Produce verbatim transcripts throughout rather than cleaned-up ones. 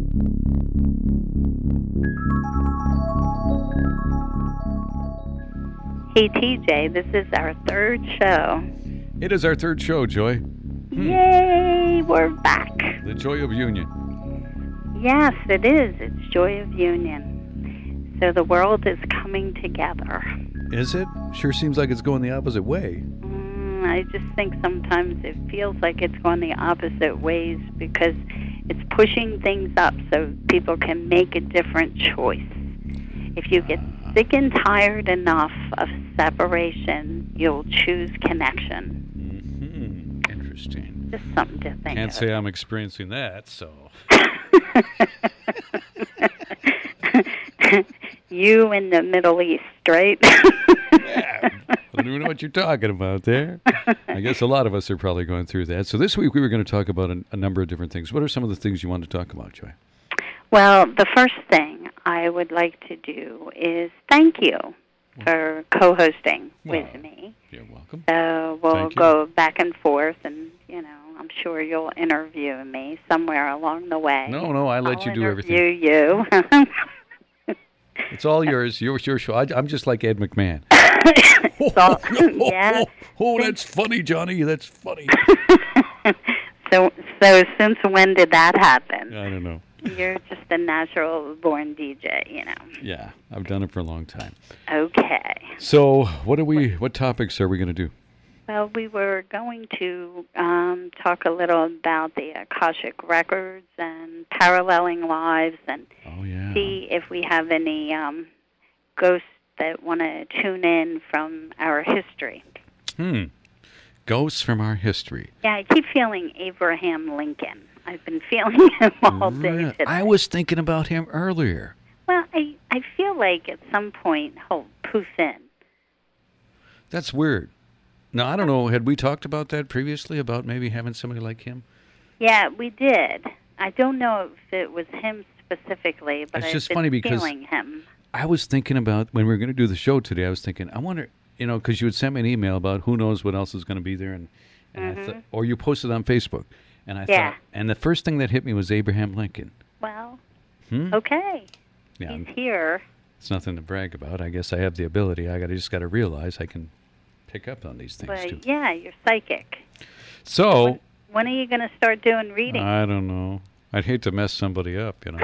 Hey, T J, this is our third show. It is our third show, Joy. Hmm. Yay, we're back. The joy of union. Yes, it is. It's joy of union. So the world is coming together. Is it? Sure seems like it's going the opposite way. Mm, I just think sometimes it feels like it's going the opposite ways because it's pushing things up so people can make a different choice. If you get sick and tired enough of separation, you'll choose connection. Mm-hmm. Interesting. Just something to think Can't of. say I'm experiencing that, so. You in the Middle East, right? Yeah. I don't even know what you're talking about there. I guess a lot of us are probably going through that. So this week we were going to talk about a, a number of different things. What are some of the things you want to talk about, Joy? Well, the first thing I would like to do is thank you for co-hosting Well, with me. You're welcome. So we'll Thank you. go back and forth, and, you know, I'm sure you'll interview me somewhere along the way. No, no, I let I'll you do everything. interview you. It's all yours. Your, your show. I, I'm just like Ed McMahon. So, yeah. Oh, that's funny, Johnny. That's funny. so, so since when did that happen? I don't know. You're just a natural-born D J, you know. Yeah, I've done it for a long time. Okay. So, what are we? What topics are we going to do? Well, we were going to um, talk a little about the Akashic Records and paralleling lives, and Oh yeah. see if we have any um, ghosts that want to tune in from our history. Hmm. Ghosts from our history. Yeah, I keep feeling Abraham Lincoln. I've been feeling him all day Really? today. I was thinking about him earlier. Well, I, I feel like at some point he'll poof in. That's weird. Now, I don't know. Had we talked about that previously, about maybe having somebody like him? Yeah, we did. I don't know if it was him specifically, but It's I've just been funny because feeling him. I was thinking about, when we were going to do the show today, I was thinking, I wonder, you know, because you had sent me an email about who knows what else is going to be there, and, and Mm-hmm. I thought, or you posted on Facebook, and I Yeah. thought, and the first thing that hit me was Abraham Lincoln. Well, Hmm? okay. Yeah, He's here. it's nothing to brag about. I guess I have the ability. I got just got to realize I can pick up on these things too. But yeah, you're psychic. So When are you going to start doing reading? I don't know. I'd hate to mess somebody up, you know.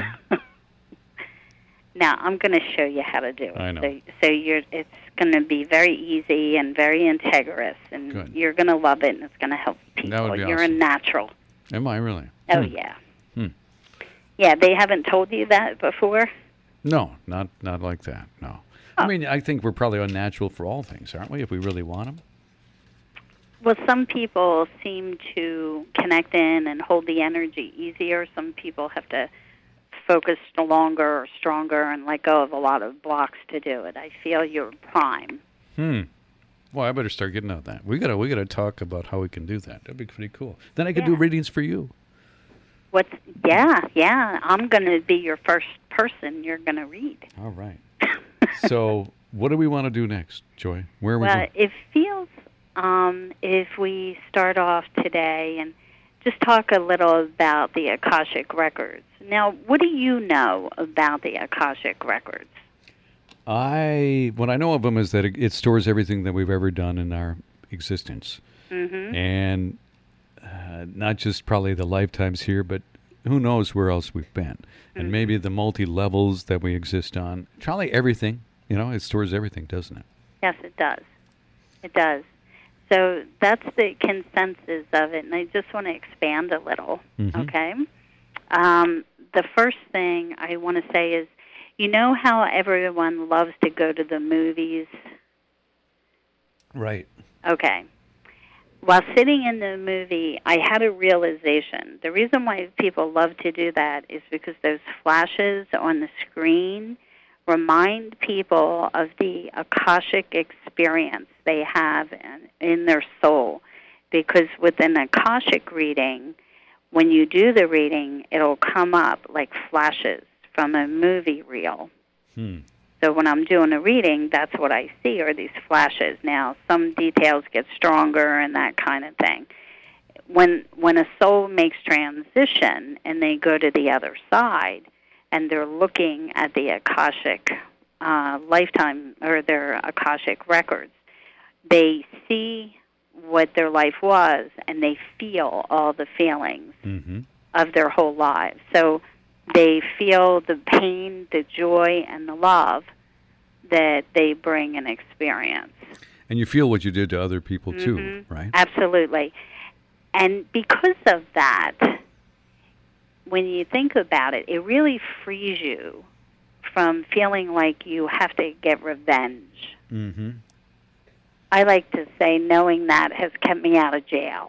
Now, I'm going to show you how to do it. I know. So, so you're, it's going to be very easy and very integrous, and Good. you're going to love it, and it's going to help people. That would be You're awesome. a natural. Am I really? Oh, Hmm. yeah. Hmm. Yeah, they haven't told you that before? No, not not like that. No. Oh. I mean, I think we're probably unnatural for all things, aren't we? If we really want them. Well, some people seem to connect in and hold the energy easier. Some people have to focus longer or stronger and let go of a lot of blocks to do it. I feel you're prime. Hmm. Well, I better start getting on that. We gotta we gotta talk about how we can do that. That'd be pretty cool. Then I could do Yeah. readings for you. What's yeah, yeah. I'm going to be your first person you're going to read. All right. So, what do we want to do next, Joy? Where are we Well, going? it feels um, if we start off today and just talk a little about the Akashic Records. Now, what do you know about the Akashic Records? I what I know of them is that it, it stores everything that we've ever done in our existence, Mm-hmm. and uh, not just probably the lifetimes here, but who knows where else we've been, and Mhm. maybe the multi levels that we exist on. Probably everything. You know, it stores everything, doesn't it? Yes, it does. It does. So that's the consensus of it, and I just want to expand a little, Mhm. okay? Um, the first thing I want to say is, you know how everyone loves to go to the movies? Right. Okay. While sitting in the movie, I had a realization. The reason why people love to do that is because those flashes on the screen remind people of the Akashic experience they have in, in their soul. Because with an Akashic reading, when you do the reading, it'll come up like flashes from a movie reel. Hmm. So when I'm doing a reading, that's what I see are these flashes. Now, some details get stronger and that kind of thing. when when a soul makes transition and they go to the other side and they're looking at the Akashic uh, lifetime or their Akashic records, they see what their life was and they feel all the feelings Mm-hmm. of their whole lives. So they feel the pain, the joy, and the love that they bring and experience. And you feel what you did to other people too, Mm-hmm. right? Absolutely. And because of that, when you think about it, it really frees you from feeling like you have to get revenge. Mm-hmm. I like to say knowing that has kept me out of jail.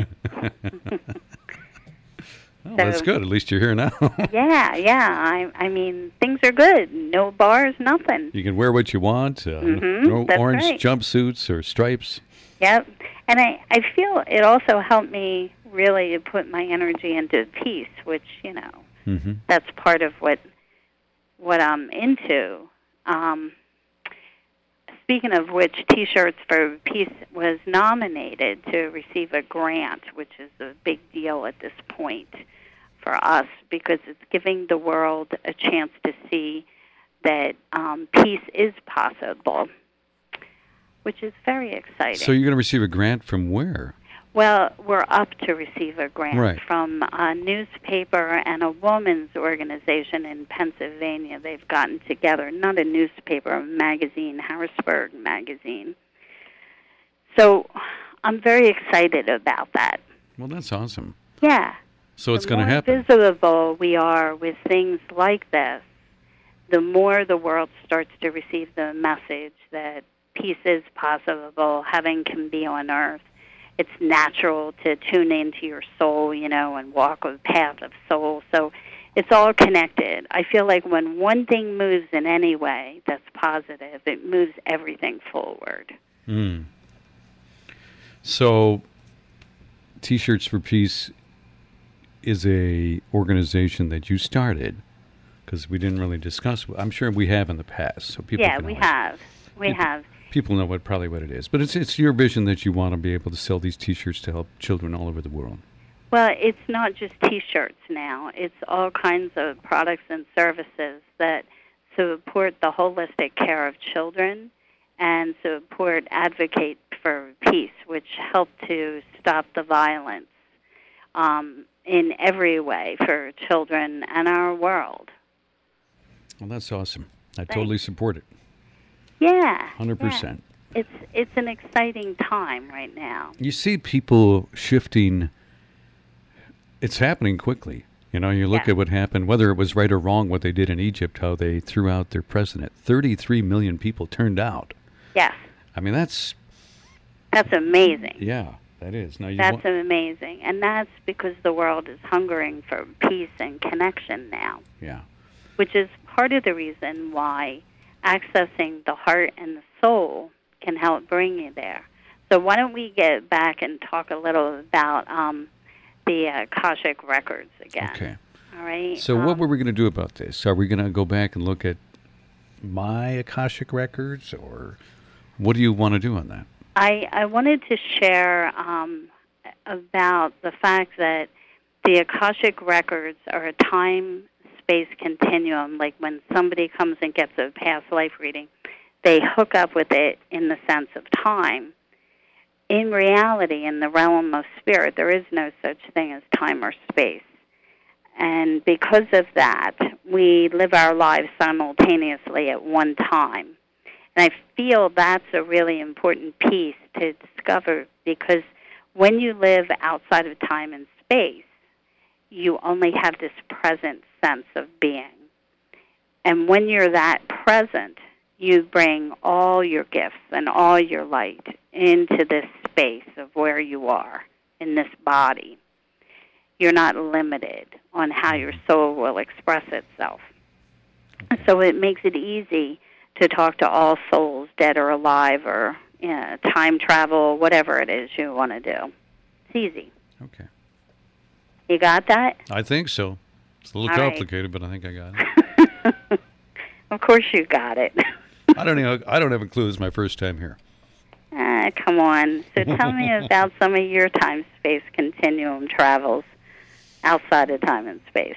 Well, that's So- good. At least you're here now. Yeah, yeah. I I mean, things are good. No bars, nothing. You can wear what you want. Uh, Mhm, no that's orange right. jumpsuits or stripes. Yep. And I, I feel it also helped me really to put my energy into peace, which, you know, Mm-hmm. that's part of what what I'm into. Um, speaking of which, T-Shirts for Peace was nominated to receive a grant, which is a big deal at this point for us because it's giving the world a chance to see that um, peace is possible, which is very exciting. So you're going to receive a grant from where? Well, we're up to receive a grant Right. from a newspaper and a woman's organization in Pennsylvania. They've gotten together, not a newspaper, a magazine, Harrisburg Magazine. So I'm very excited about that. Well, that's awesome. Yeah. So it's The going to more happen. visible we are with things like this, the more the world starts to receive the message that peace is possible, heaven can be on earth. It's natural to tune into your soul, you know, and walk a path of soul. So it's all connected. I feel like when one thing moves in any way that's positive, it moves everything forward. Mm. So T-Shirts for Peace is a organization that you started because we didn't really discuss. I'm sure we have in the past, so people. Yeah, can we always- have. We People- have. People know what probably what it is, but it's it's your vision that you want to be able to sell these T-shirts to help children all over the world. Well, it's not just T-shirts now. It's all kinds of products and services that support the holistic care of children and support advocate for peace, which help to stop the violence um, in every way for children and our world. Well, that's awesome. I totally support it. Yeah, one hundred percent. yeah. It's it's an exciting time right now. You see people shifting. It's happening quickly. You know, you look Yeah. at what happened, whether it was right or wrong, what they did in Egypt, how they threw out their president. thirty-three million people turned out. Yes, I mean, that's, that's amazing. yeah, that is. Now you That's want, amazing. And that's because the world is hungering for peace and connection now, yeah. which is part of the reason why accessing the heart and the soul can help bring you there. So why don't we get back and talk a little about um, the uh, Akashic records again? Okay. All right. So what Um, were we going to do about this? Are we going to go back and look at my Akashic records, or what do you want to do on that? I, I wanted to share um, about the fact that the Akashic records are a time-space continuum. Like when somebody comes and gets a past life reading, they hook up with it in the sense of time. In reality, in the realm of spirit, there is no such thing as time or space. And because of that, we live our lives simultaneously at one time. And I feel that's a really important piece to discover, because when you live outside of time and space, you only have this present sense of being. And when you're that present, you bring all your gifts and all your light into this space of where you are in this body. You're not limited on how your soul will express itself. So it makes it easy to talk to all souls, dead or alive, or you know, time travel, whatever it is you want to do. It's easy. Okay. You got that? I think so. It's a little All right. complicated, but I think I got it. Of course you got it. I don't know. I don't have a clue. This is my first time here. Uh, Ah, come on. So tell me about some of your time-space continuum travels outside of time and space.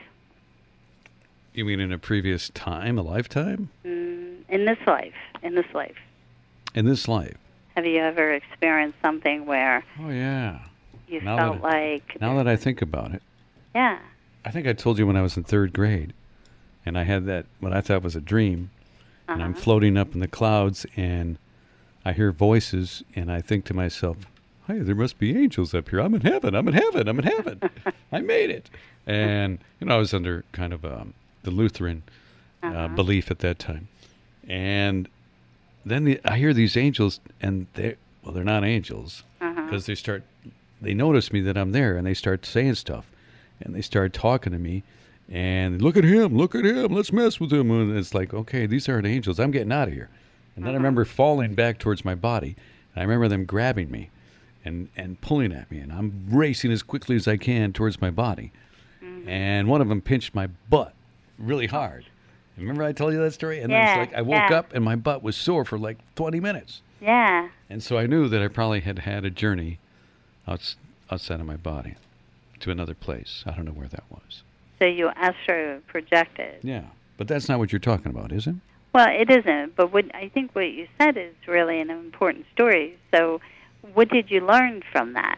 You mean in a previous time, a lifetime? Mm, in this life. In this life. In this life. Have you ever experienced something where Oh, yeah. you now felt that I, like... Now that I think about it. Yeah. I think I told you when I was in third grade, and I had that, what I thought was a dream, Uh-huh. and I'm floating up in the clouds, and I hear voices, and I think to myself, hey, there must be angels up here. I'm in heaven. I'm in heaven. I'm in heaven. I made it. And, you know, I was under kind of um, the Lutheran uh, Uh-huh. belief at that time. And then the, I hear these angels, and they're, well, they're not angels, Uh-huh. because they start, they notice me that I'm there, and they start saying stuff, and they start talking to me, and look at him, look at him, let's mess with him. And it's like, okay, these aren't angels. I'm getting out of here. And then Uh-huh. I remember falling back towards my body, and I remember them grabbing me and, and pulling at me, and I'm racing as quickly as I can towards my body. Mm-hmm. And one of them pinched my butt really hard. Remember I told you that story? And Yeah, then it's like I woke yeah. up and my butt was sore for like twenty minutes. Yeah. And so I knew that I probably had had a journey outs- outside of my body to another place. I don't know where that was. So you astro projected. Yeah. But that's not what you're talking about, is it? Well, it isn't, but what I think what you said is really an important story. So what did you learn from that?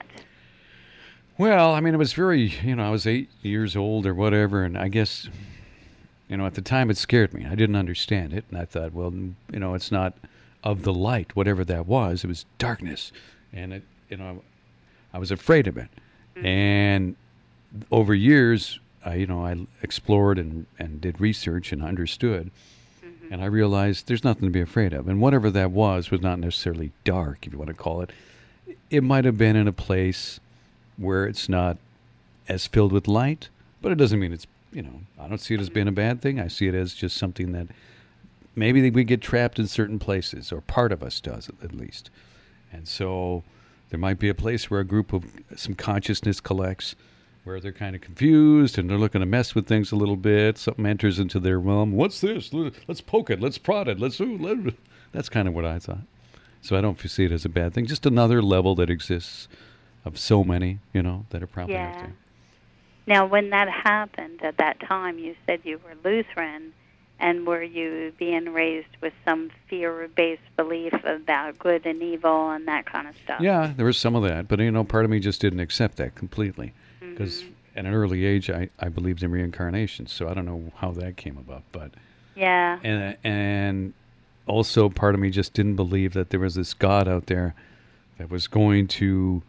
Well, I mean, it was very, you know, I was eight years old or whatever, and I guess, you know, at the time it scared me. I didn't understand it, and I thought, well, you know, it's not of the light, whatever that was. It was darkness, and, it, you know, I was afraid of it. Mm-hmm. And over years, I, you know, I explored and, and did research and understood, mm-hmm. and I realized there's nothing to be afraid of. And whatever that was was not necessarily dark, if you want to call it. It might have been in a place where it's not as filled with light, but it doesn't mean it's, you know, I don't see it as being a bad thing. I see it as just something that maybe we get trapped in certain places, or part of us does at least. And so there might be a place where a group of some consciousness collects, where they're kind of confused and they're looking to mess with things a little bit. Something enters into their realm. What's this? Let's poke it. Let's prod it. Let's. Ooh, let, that's kind of what I thought. So I don't see it as a bad thing. Just another level that exists of so many, you know, that are probably yeah. out there. Now, when that happened at that time, you said you were Lutheran, and were you being raised with some fear-based belief about good and evil and that kind of stuff? Yeah, there was some of that, but, you know, part of me just didn't accept that completely. Because mm-hmm. at an early age, I, I believed in reincarnation, so I don't know how that came about. But yeah. And, and also part of me just didn't believe that there was this God out there that was going to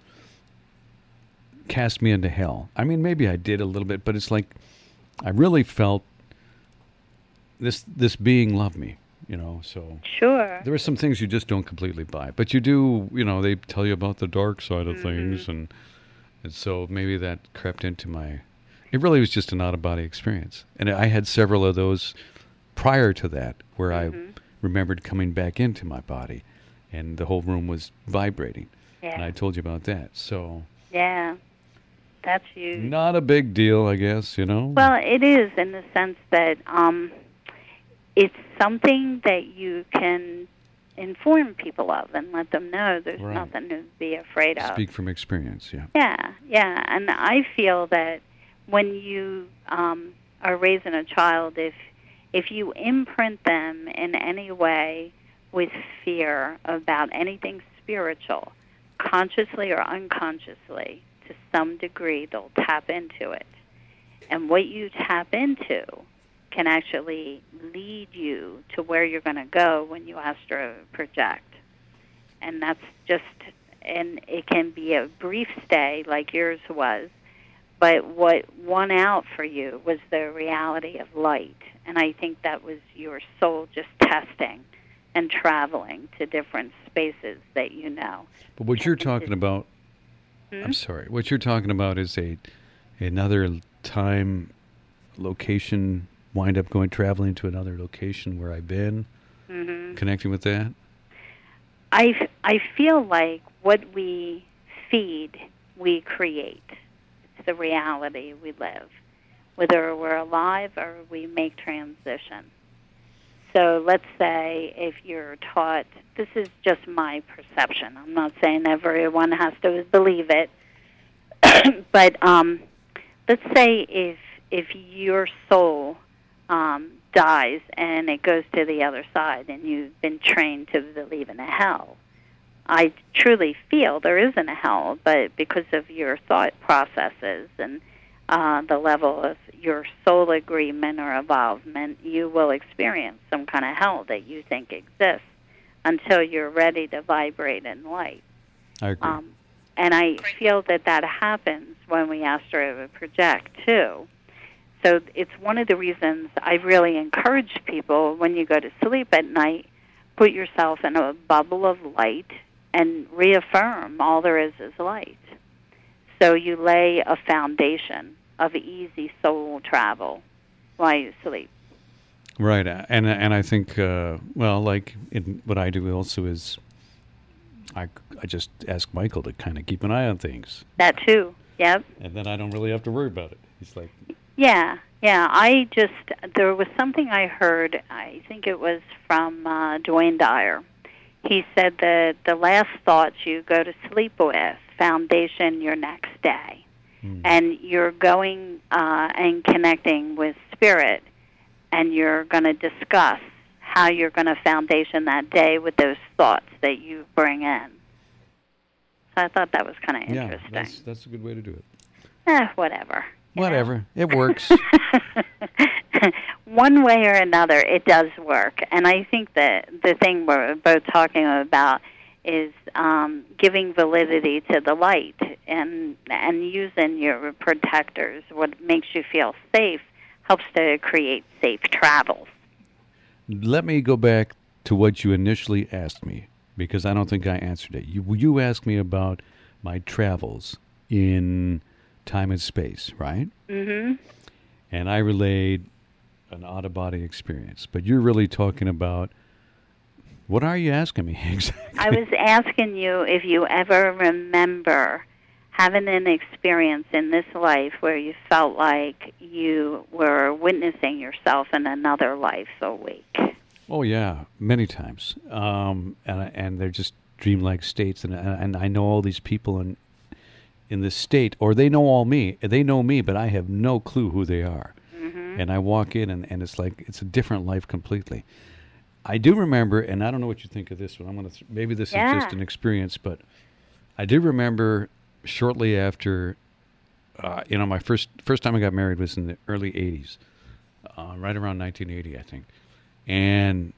cast me into hell. I mean, maybe I did a little bit, but it's like I really felt this this being loved me, you know, so sure. There are some things you just don't completely buy, but you do, you know, they tell you about the dark side of mm-hmm. things, and and so maybe that crept into my, it really was just an out-of-body experience. And I had several of those prior to that where mm-hmm. I remembered coming back into my body and the whole room was vibrating. Yeah. And I told you about that, so. Yeah. That's huge. Not a big deal, I guess, you know? Well, it is in the sense that um, it's something that you can inform people of and let them know there's right. nothing to be afraid of. Speak from experience, yeah. Yeah, yeah. And I feel that when you um, are raising a child, if if you imprint them in any way with fear about anything spiritual, consciously or unconsciously, to some degree, they'll tap into it. And what you tap into can actually lead you to where you're going to go when you astro project. And that's just, and it can be a brief stay like yours was, but what won out for you was the reality of light. And I think that was your soul just testing and traveling to different spaces that you know. But what you're talking about, Hmm? I'm sorry. What you're talking about is a another time, location, wind up going traveling to another location where I've been, mm-hmm. connecting with that? I, I feel like what we feed, we create. It's the reality we live, whether we're alive or we make transition. So let's say if you're taught, this is just my perception. I'm not saying everyone has to believe it, but um, let's say if if your soul um, dies and it goes to the other side, and you've been trained to believe in a hell. I truly feel there isn't a hell, but because of your thought processes and uh, the level of your soul agreement or involvement, you will experience some kind of hell that you think exists until you're ready to vibrate in light. I agree. Um, and I feel that that happens when we astral project, too. So it's one of the reasons I really encourage people, when you go to sleep at night, put yourself in a bubble of light and reaffirm all there is is light. So you lay a foundation of easy soul travel while you sleep. Right, and and I think, uh, well, like in, what I do also is I, I just ask Michael to kind of keep an eye on things. That too, yep. And then I don't really have to worry about it. He's like... Yeah, yeah, I just, there was something I heard, I think it was from uh, Dwayne Dyer. He said that the last thoughts you go to sleep with, foundation your next day. Mm. And you're going uh, and connecting with spirit, and you're going to discuss how you're going to foundation that day with those thoughts that you bring in. So I thought that was kind of interesting. Yeah, that's, that's a good way to do it. Eh, whatever. Whatever. You know? It works. One way or another, it does work. And I think that the thing we're both talking about is um, giving validity to the light and and using your protectors. What makes you feel safe helps to create safe travels. Let me go back to what you initially asked me, because I don't think I answered it. You, you asked me about my travels in time and space, right? Mm-hmm. And I relayed an out-of-body experience. But you're really talking about, what are you asking me exactly? I was asking you if you ever remember having an experience in this life where you felt like you were witnessing yourself in another life awake. Oh, yeah, many times. Um, and, and they're just dreamlike states. And, and I know all these people in in this state, or they know all me. They know me, but I have no clue who they are. Mm-hmm. And I walk in, and, and it's like it's a different life completely. I do remember, and I don't know what you think of this one. I'm gonna th- maybe this yeah. is just an experience, but I do remember shortly after, uh, you know, my first first time I got married was in the early eighties, uh, right around nineteen eighty, I think, and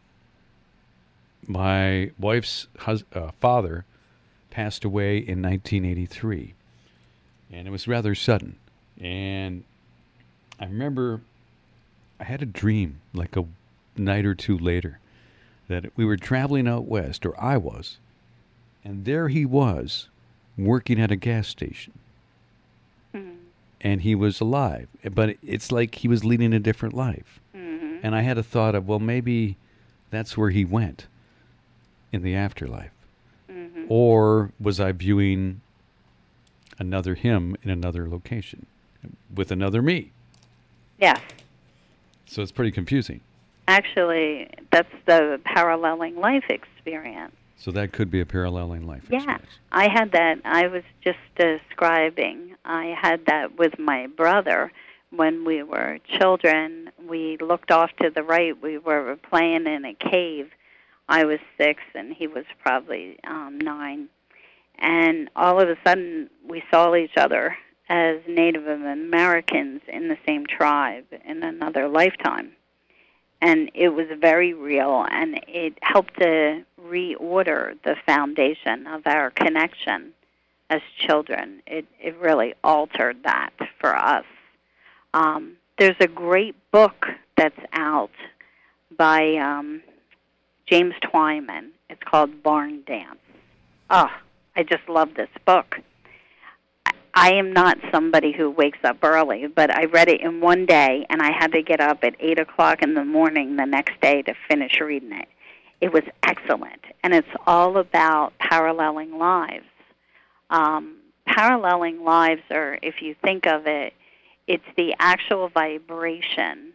my wife's hus- uh, father passed away in nineteen eighty-three. And it was rather sudden. And I remember I had a dream like a night or two later that we were traveling out west, or I was, and there he was working at a gas station. Mm-hmm. And he was alive. But it's like he was leading a different life. Mm-hmm. And I had a thought of, well, maybe that's where he went in the afterlife. Mm-hmm. Or was I viewing another him in another location with another me? Yes. So it's pretty confusing. Actually, that's the paralleling life experience. So that could be a paralleling life yeah. experience. Yeah. I had that. I was just describing. I had that with my brother when we were children. We looked off to the right. We were playing in a cave. I was six, and he was probably um, nine. And all of a sudden, we saw each other as Native Americans in the same tribe in another lifetime. And it was very real, and it helped to reorder the foundation of our connection as children. It, it really altered that for us. Um, there's a great book that's out by um, James Twyman. It's called Barn Dance. Oh, I just love this book. I am not somebody who wakes up early, but I read it in one day, and I had to get up at eight o'clock in the morning the next day to finish reading it. It was excellent, and it's all about paralleling lives. Um, paralleling lives are, if you think of it, it's the actual vibration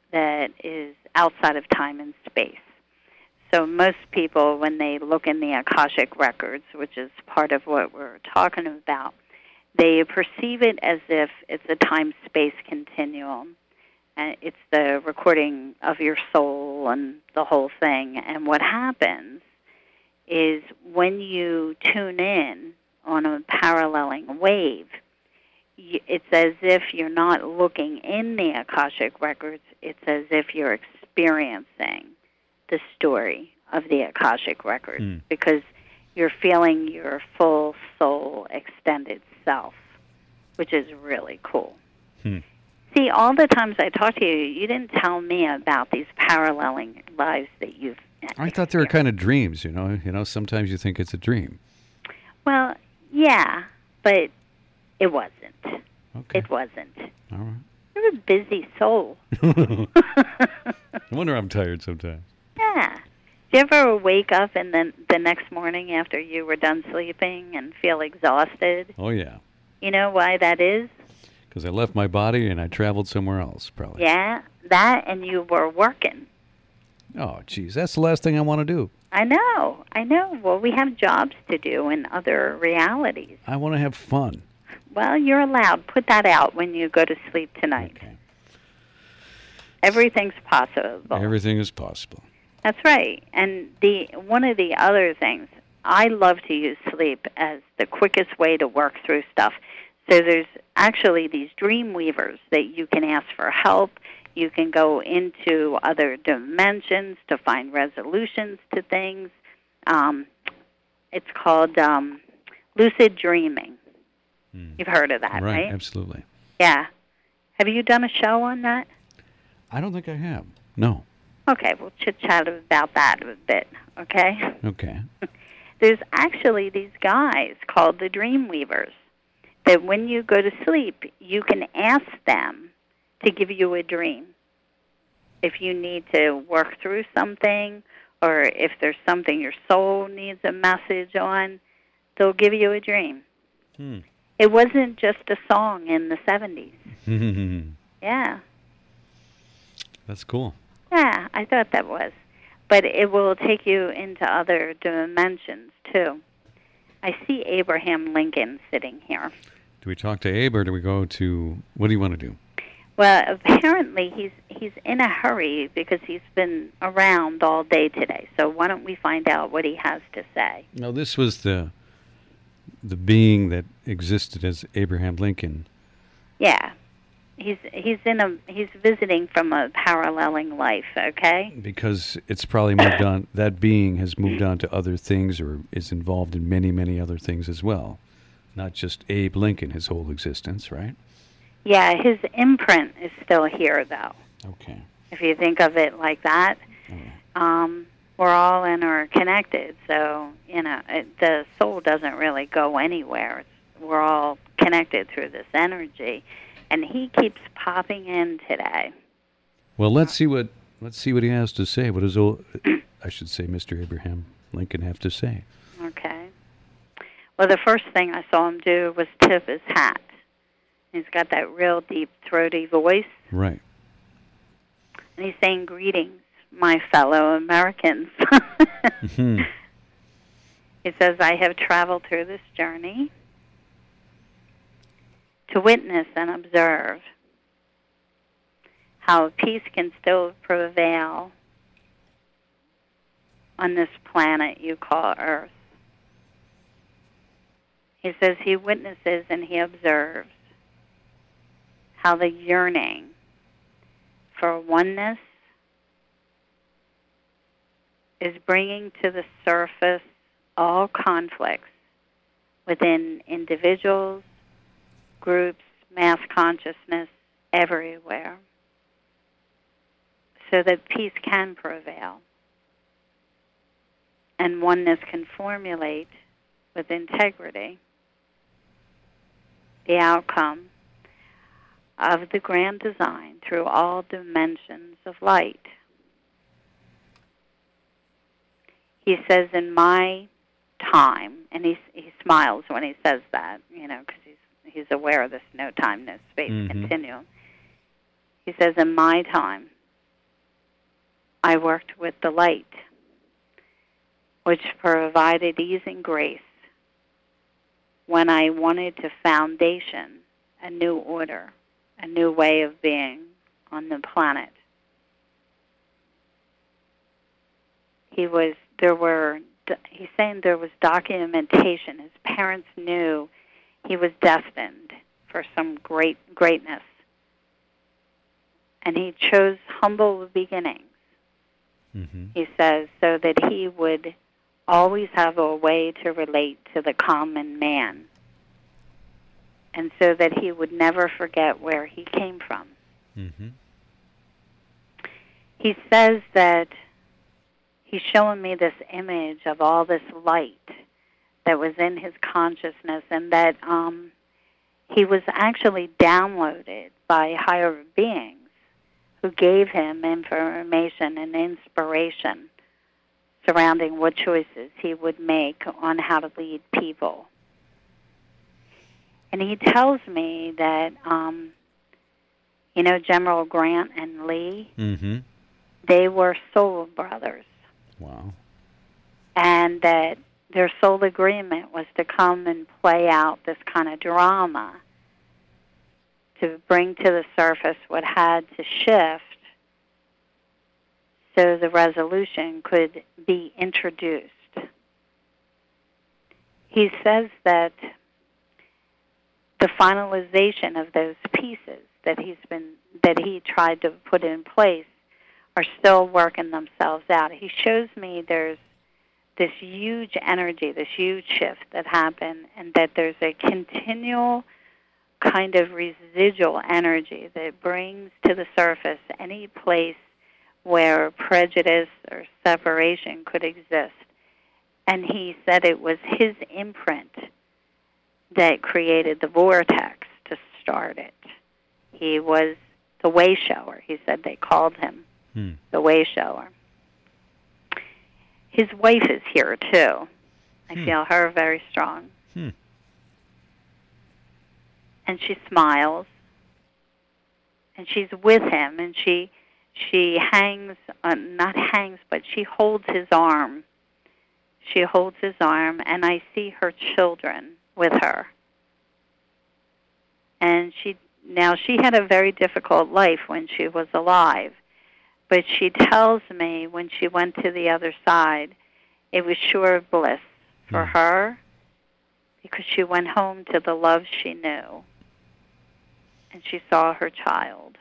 that is outside of time and space. So most people, when they look in the Akashic records, which is part of what we're talking about, they perceive it as if it's a time-space continuum. And it's the recording of your soul and the whole thing. And what happens is when you tune in on a paralleling wave, it's as if you're not looking in the Akashic records. It's as if you're experiencing the story of the Akashic records mm. because you're feeling your full soul extended self, which is really cool. Hmm. See, all the times I talked to you, you didn't tell me about these paralleling lives that you've I thought they were kind of dreams, you know. You know, sometimes you think it's a dream. Well, yeah, but it wasn't. Okay. It wasn't. All right. You're a busy soul. No wonder I'm tired sometimes. Yeah. Do you ever wake up and then the next morning after you were done sleeping and feel exhausted? Oh, yeah. You know why that is? Because I left my body and I traveled somewhere else, probably. Yeah, that and you were working. Oh, geez, that's the last thing I want to do. I know, I know. Well, we have jobs to do in other realities. I want to have fun. Well, you're allowed. Put that out when you go to sleep tonight. Okay. Everything's possible. Everything is possible. That's right. And the one of the other things, I love to use sleep as the quickest way to work through stuff. So there's actually these dream weavers that you can ask for help. You can go into other dimensions to find resolutions to things. Um, it's called um, lucid dreaming. Mm. You've heard of that, right? Right, absolutely. Yeah. Have you done a show on that? I don't think I have. No. Okay, we'll chit-chat about that a bit, okay? Okay. There's actually these guys called the dream weavers that when you go to sleep, you can ask them to give you a dream. If you need to work through something or if there's something your soul needs a message on, they'll give you a dream. Hmm. It wasn't just a song in the seventies. Yeah. That's cool. Yeah, I thought that was. But it will take you into other dimensions, too. I see Abraham Lincoln sitting here. Do we talk to Abe or do we go to, what do you want to do? Well, apparently he's he's in a hurry because he's been around all day today. So why don't we find out what he has to say? No, this was the the being that existed as Abraham Lincoln. Yeah. He's he's in a he's visiting from a paralleling life, okay? Because it's probably moved on. That being has moved on to other things, or is involved in many, many other things as well. Not just Abe Lincoln, his whole existence, right? Yeah, his imprint is still here, though. Okay. If you think of it like that, okay. um, we're all interconnected. So you know, it, the soul doesn't really go anywhere. It's, we're all connected through this energy. And he keeps popping in today. Well, let's see what let's see what he has to say. What does old, I should say, Mister Abraham Lincoln have to say? Okay. Well, the first thing I saw him do was tip his hat. He's got that real deep, throaty voice. Right. And he's saying, "Greetings, my fellow Americans." mm-hmm. He says, "I have traveled through this journey to witness and observe how peace can still prevail on this planet you call Earth." He says he witnesses and he observes how the yearning for oneness is bringing to the surface all conflicts within individuals, groups, mass consciousness, everywhere, so that peace can prevail and oneness can formulate with integrity the outcome of the grand design through all dimensions of light. He says, in my time, and he he smiles when he says that, you know, because he's he's aware of this no time, no space mm-hmm. continuum. He says, in my time, I worked with the light, which provided ease and grace when I wanted to foundation a new order, a new way of being on the planet. He was, there were, he's saying there was documentation. His parents knew he was destined for some great greatness. And he chose humble beginnings, mm-hmm. he says, so that he would always have a way to relate to the common man, and so that he would never forget where he came from. Mm-hmm. He says that he's showing me this image of all this light that was in his consciousness, and that um, he was actually downloaded by higher beings who gave him information and inspiration surrounding what choices he would make on how to lead people. And he tells me that, um, you know, General Grant and Lee, mm-hmm. they were soul brothers. Wow. And that their soul agreement was to come and play out this kind of drama to bring to the surface what had to shift so the resolution could be introduced. He says that the finalization of those pieces that he's been that he tried to put in place are still working themselves out. He shows me there's this huge energy, this huge shift that happened, and that there's a continual kind of residual energy that brings to the surface any place where prejudice or separation could exist. And he said it was his imprint that created the vortex to start it. He was the way shower. He said they called him hmm. the way shower. His wife is here, too. I hmm. feel her very strong. Hmm. And she smiles. And she's with him, and she she hangs, uh, not hangs, but she holds his arm. She holds his arm, and I see her children with her. And she now she had a very difficult life when she was alive, but she tells me when she went to the other side, it was sure bliss for mm. her because she went home to the love she knew, and she saw her child.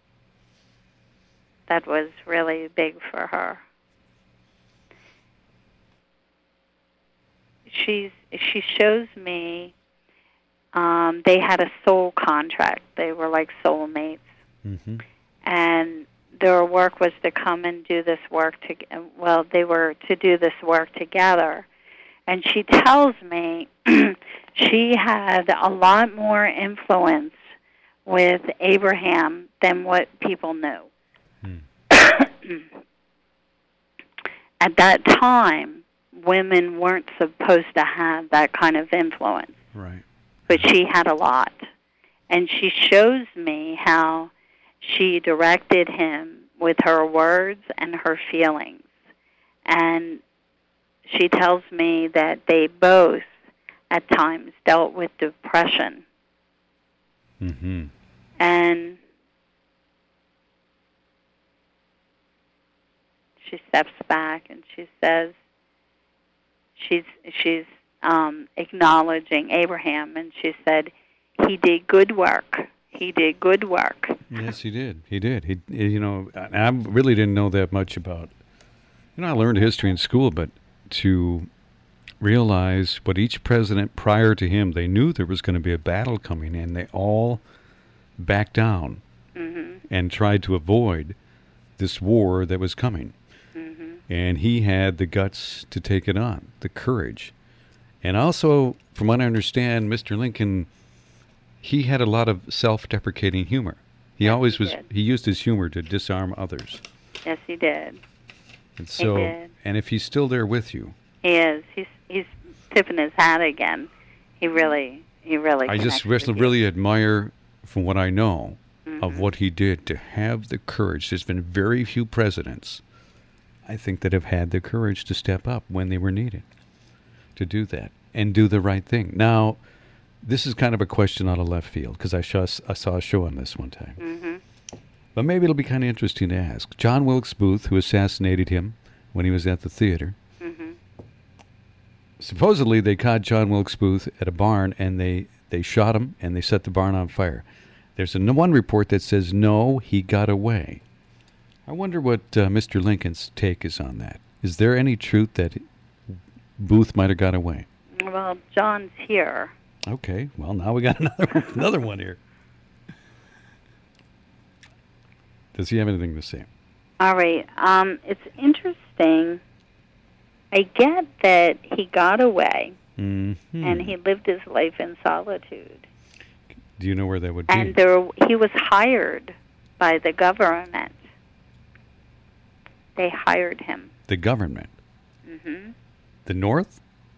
That was really big for her. She's she shows me um, they had a soul contract. They were like soulmates, mm-hmm. and their work was to come and do this work to. Well, they were to do this work together, and she tells me she had a lot more influence with Abraham than what people knew. Hmm. At that time, women weren't supposed to have that kind of influence. Right. But she had a lot. And she shows me how she directed him with her words and her feelings. And she tells me that they both, at times, dealt with depression. Mm-hmm. And she steps back and she says, she's she's um, acknowledging Abraham, and she said, he did good work. He did good work. Yes, he did. He did. He, you know, I really didn't know that much about, you know, I learned history in school, but to realize what each president prior to him, they knew there was going to be a battle coming, and they all backed down mm-hmm. and tried to avoid this war that was coming. Mm-hmm. And he had the guts to take it on, the courage. And also, from what I understand, Mister Lincoln, he had a lot of self-deprecating humor. He yes, always he was, did. He used his humor to disarm others. Yes, he did. And so, he did. And if he's still there with you. He is. He's he's tipping his hat again. He really, he really I just really, really admire, from what I know, mm-hmm. of what he did to have the courage. There's been very few presidents I think, that have had the courage to step up when they were needed to do that and do the right thing. Now, this is kind of a question out of left field because I, I saw a show on this one time. Mm-hmm. But maybe it'll be kind of interesting to ask. John Wilkes Booth, who assassinated him when he was at the theater, Mm-hmm. supposedly they caught John Wilkes Booth at a barn and they, they shot him and they set the barn on fire. There's a one report that says, no, he got away. I wonder what uh, Mister Lincoln's take is on that. Is there any truth that Booth might have got away? Well, John's here. Okay, well, now we got another another one here. Does he have anything to say? All right. Um, it's interesting. I get that he got away, mm-hmm. and he lived his life in solitude. Do you know where that would be? And there, he was hired by the government. They hired him. The government? Mm-hmm. The North?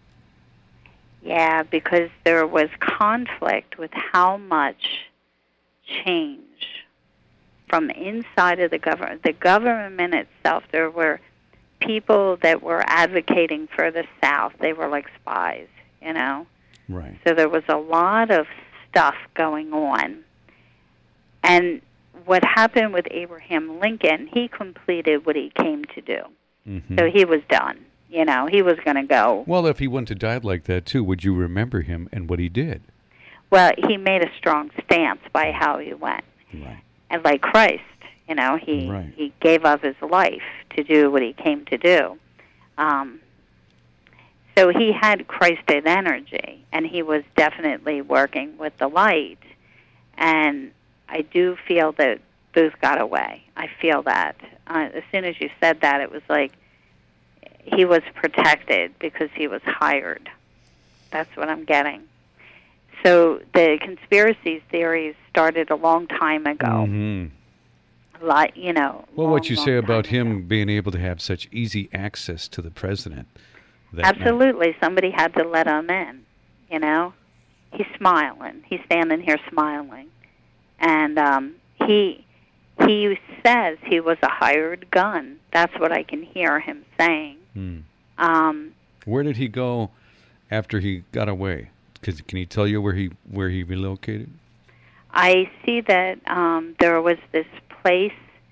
Yeah, because there was conflict with how much change from inside of the government. The government itself, there were people that were advocating for the South. They were like spies, you know? Right. So there was a lot of stuff going on. And what happened with Abraham Lincoln, he completed what he came to do. Mm-hmm. So he was done. You know, he was going to go. Well, if he wouldn't have died like that, too, would you remember him and what he did? Well, he made a strong stance by how he went. Right. And like Christ, you know, he, right. he gave up his life to do what he came to do. Um, so he had Christed energy, and he was definitely working with the light. And I do feel that Booth got away. I feel that. Uh, as soon as you said that, it was like he was protected because he was hired. That's what I'm getting. So the conspiracy theories started a long time ago. Mm-hmm. A lot, you know. Well, long, what you say about him ago. being able to have such easy access to the president. That Absolutely. Night. Somebody had to let him in, you know. He's smiling. He's standing here smiling. And um, he he says he was a hired gun. That's what I can hear him saying. Hmm. Um, where did he go after he got away? Cause, can he tell you where he where he relocated? I see that um, there was this place.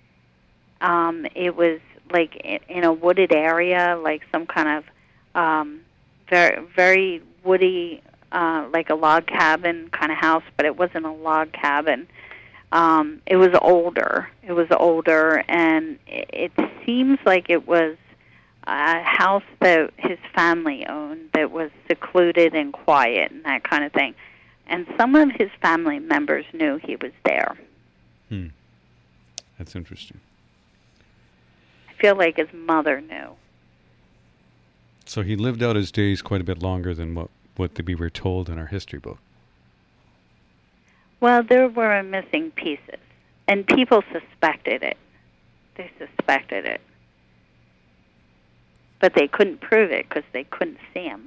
Um, it was like in a wooded area, like some kind of um, very very woody, uh, like a log cabin kind of house, but it wasn't a log cabin. Um, it was older. It was older, and it, it seems like it was a house that his family owned that was secluded and quiet and that kind of thing. And some of his family members knew he was there. Hmm. That's interesting. I feel like his mother knew. So he lived out his days quite a bit longer than what, what we were told in our history book. Well, there were missing pieces, and people suspected it. They suspected it. But they couldn't prove it because they couldn't see him.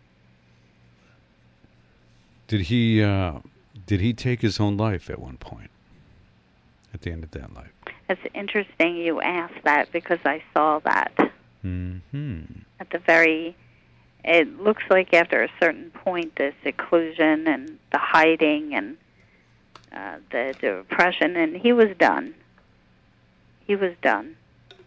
Did he uh, did he take his own life at one point? At the end of that life? It's interesting you asked that because I saw that. Mm-hmm. At the very, it looks like after a certain point, the seclusion and the hiding and uh, the depression, and he was done. He was done.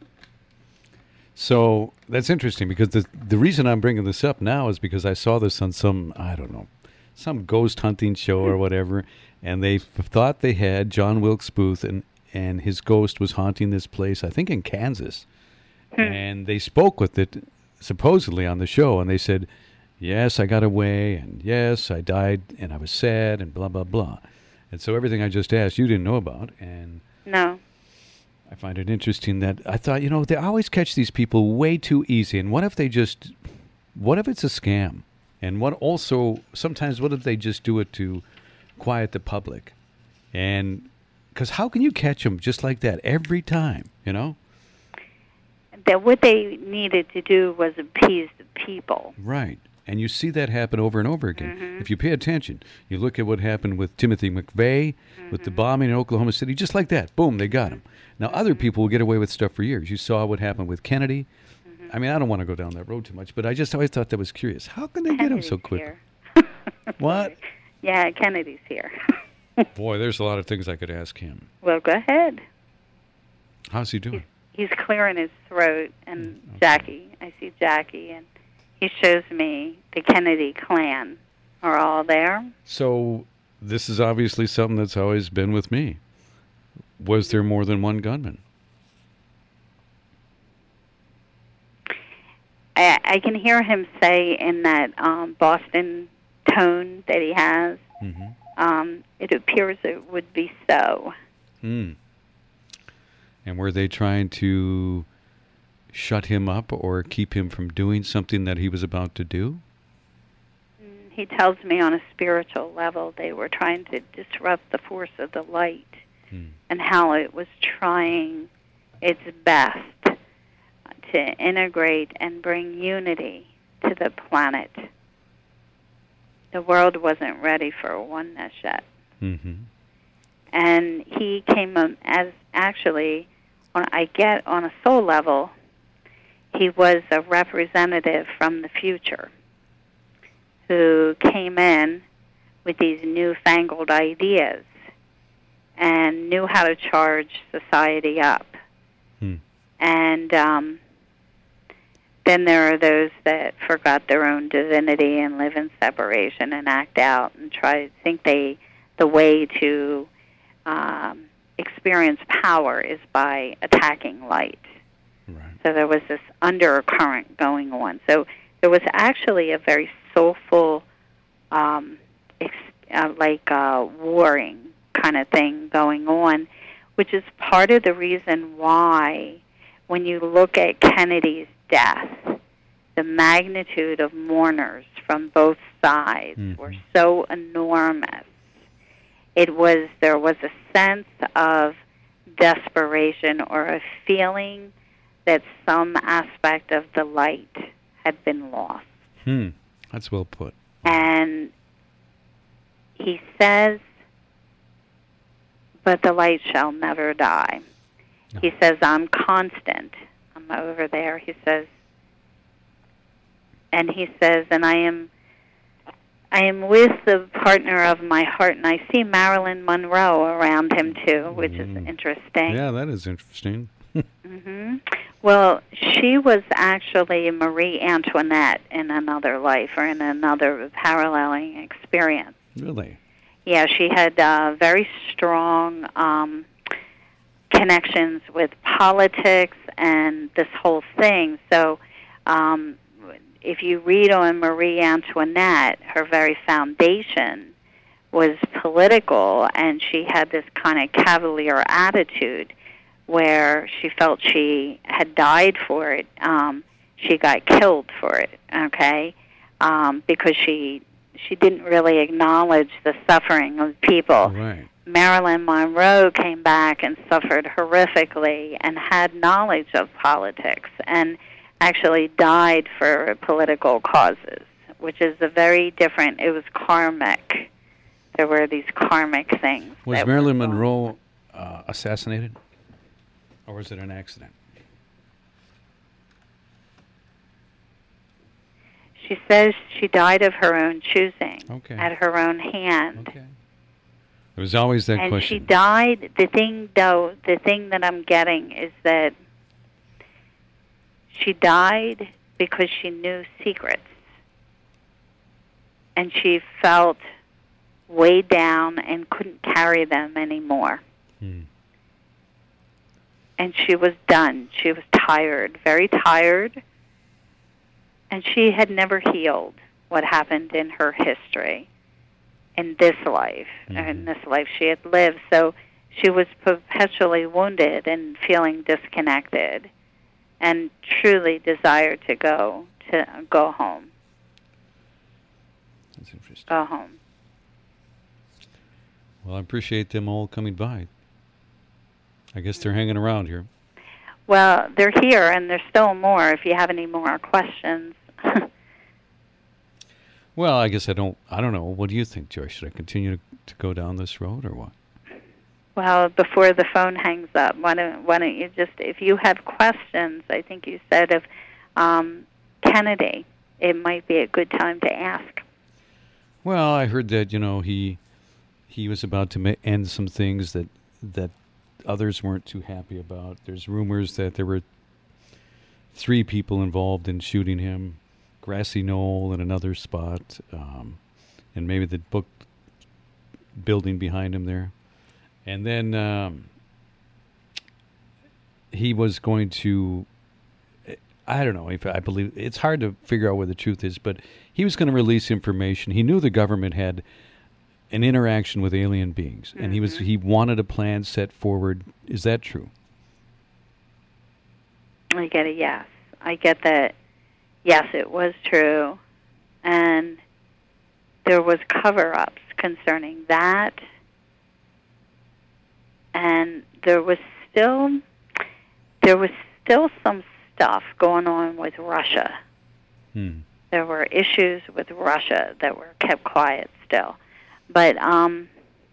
So that's interesting because the the reason I'm bringing this up now is because I saw this on some, I don't know, some ghost hunting show or whatever, and they f- thought they had John Wilkes Booth and, and his ghost was haunting this place, I think in Kansas. Hmm. And they spoke with it supposedly on the show, and they said, yes, I got away, and yes, I died, and I was sad, and blah, blah, blah. And so everything I just asked, you didn't know about. And no. I find it interesting that I thought, you know, they always catch these people way too easy. And what if they just, what if it's a scam? And what also, sometimes what if they just do it to quiet the public? And, because how can you catch them just like that every time, you know? That what they needed to do was appease the people. Right. And you see that happen over and over again. Mm-hmm. If you pay attention, you look at what happened with Timothy McVeigh, mm-hmm. with the bombing in Oklahoma City, just like that. Boom, they got him. Now, mm-hmm. other people will get away with stuff for years. You saw what happened with Kennedy. Mm-hmm. I mean, I don't want to go down that road too much, but I just always thought that was curious. How can they Kennedy's get him so quick? What? Yeah, Kennedy's here. Boy, there's a lot of things I could ask him. Well, go ahead. How's he doing? He's, he's clearing his throat, and okay. Jackie. I see Jackie, and he shows me the Kennedy clan are all there. So this is obviously something that's always been with me. Was there more than one gunman? I, I can hear him say in that um, Boston tone that he has, mm-hmm. um, it appears it would be so. Mm. And were they trying to shut him up or keep him from doing something that he was about to do? He tells me on a spiritual level they were trying to disrupt the force of the light hmm. and how it was trying its best to integrate and bring unity to the planet. The world wasn't ready for oneness yet. Mm-hmm. And he came um, as actually, on, I get on a soul level, he was a representative from the future who came in with these newfangled ideas and knew how to charge society up. Hmm. And um, then there are those that forgot their own divinity and live in separation and act out and try to think they the way to um, experience power is by attacking light. Right. So there was this undercurrent going on. So there was actually a very soulful, um, ex- uh, like uh, warring kind of thing going on, which is part of the reason why when you look at Kennedy's death, the magnitude of mourners from both sides mm-hmm. were so enormous. It was, there was a sense of desperation or a feeling that some aspect of the light had been lost. Hmm, that's well put. And he says, but the light shall never die. No. He says, I'm constant. I'm over there. He says, and he says, and I am I am with the partner of my heart, and I see Marilyn Monroe around him, too, which mm. is interesting. Yeah, that is interesting. mm-hmm. Well, she was actually Marie Antoinette in another life or in another paralleling experience. Really? Yeah, she had uh, very strong um, connections with politics and this whole thing. So um, if you read on Marie Antoinette, her very foundation was political, and she had this kind of cavalier attitude where she felt she had died for it. Um, she got killed for it, okay, um, because she she didn't really acknowledge the suffering of people. Right. Marilyn Monroe came back and suffered horrifically and had knowledge of politics and actually died for political causes, which is a very different, it was karmic. There were these karmic things. Was Marilyn Monroe uh, assassinated? Or was it an accident? She says she died of her own choosing, okay. at her own hand. Okay. There was always that and question. And she died, the thing, though, the thing that I'm getting is that she died because she knew secrets. And she felt weighed down and couldn't carry them anymore. Hmm. And she was done. She was tired, very tired. And she had never healed what happened in her history in this life. Mm-hmm. In this life she had lived. So she was perpetually wounded and feeling disconnected and truly desired to go to go home. That's interesting. Go home. Well, I appreciate them all coming by. I guess they're hanging around here. Well, they're here, and there's still more if you have any more questions. Well, I guess I don't. I don't know. What do you think, Joyce? Should I continue to, to go down this road or what? Well, before the phone hangs up, why don't why don't you just, if you have questions, I think you said of um, Kennedy, it might be a good time to ask. Well, I heard that you know he he was about to ma- end some things that that others weren't too happy about. There's rumors that there were three people involved in shooting him, Grassy Knoll in another spot, um, and maybe the book building behind him there. And then um, he was going to, I don't know if I believe, it's hard to figure out where the truth is, but he was going to release information. He knew the government had an interaction with alien beings, and mm-hmm. he was he wanted a plan set forward. Is that true? I get a yes. I get that, yes, it was true. And there was cover-ups concerning that. And there was still there was still some stuff going on with Russia. Hmm. There were issues with Russia that were kept quiet still. But um,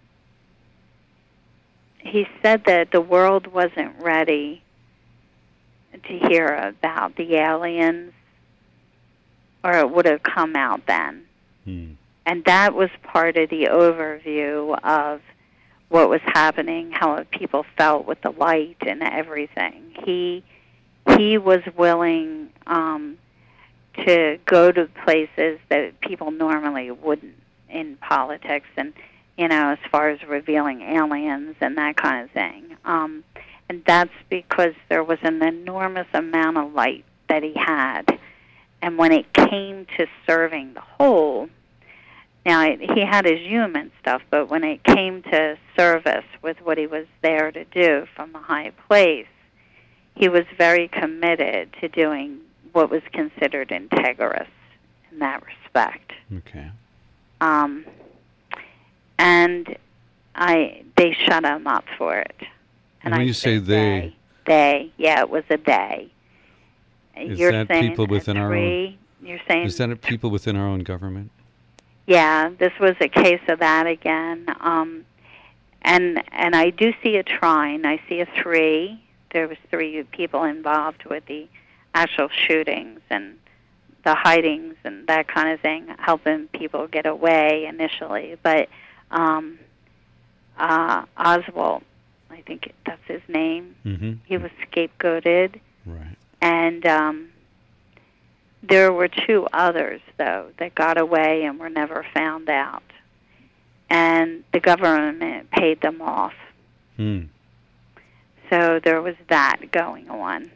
he said that the world wasn't ready to hear about the aliens, or it would have come out then. Hmm. And that was part of the overview of what was happening, how people felt with the light and everything. He he was willing um, to go to places that people normally wouldn't in politics, and you know, as far as revealing aliens and that kind of thing. Um, and that's because there was an enormous amount of light that he had. And when it came to serving the whole, now, he had his human stuff, but when it came to service with what he was there to do from the high place, he was very committed to doing what was considered integrous in that respect. Okay. Um, and I, they shut him up for it. And, and when I you say they, they, they, yeah, it was a they. Is You're that saying people within our own? You're saying is that people within our own government? Yeah, this was a case of that again. Um, and and I do see a trine. I see a three. There was three people involved with the actual shootings and the hidings and that kind of thing, helping people get away initially. But um, uh, Oswald, I think that's his name, mm-hmm. he was scapegoated. Right. And um, there were two others, though, that got away and were never found out. And the government paid them off. Hmm. So there was that going on.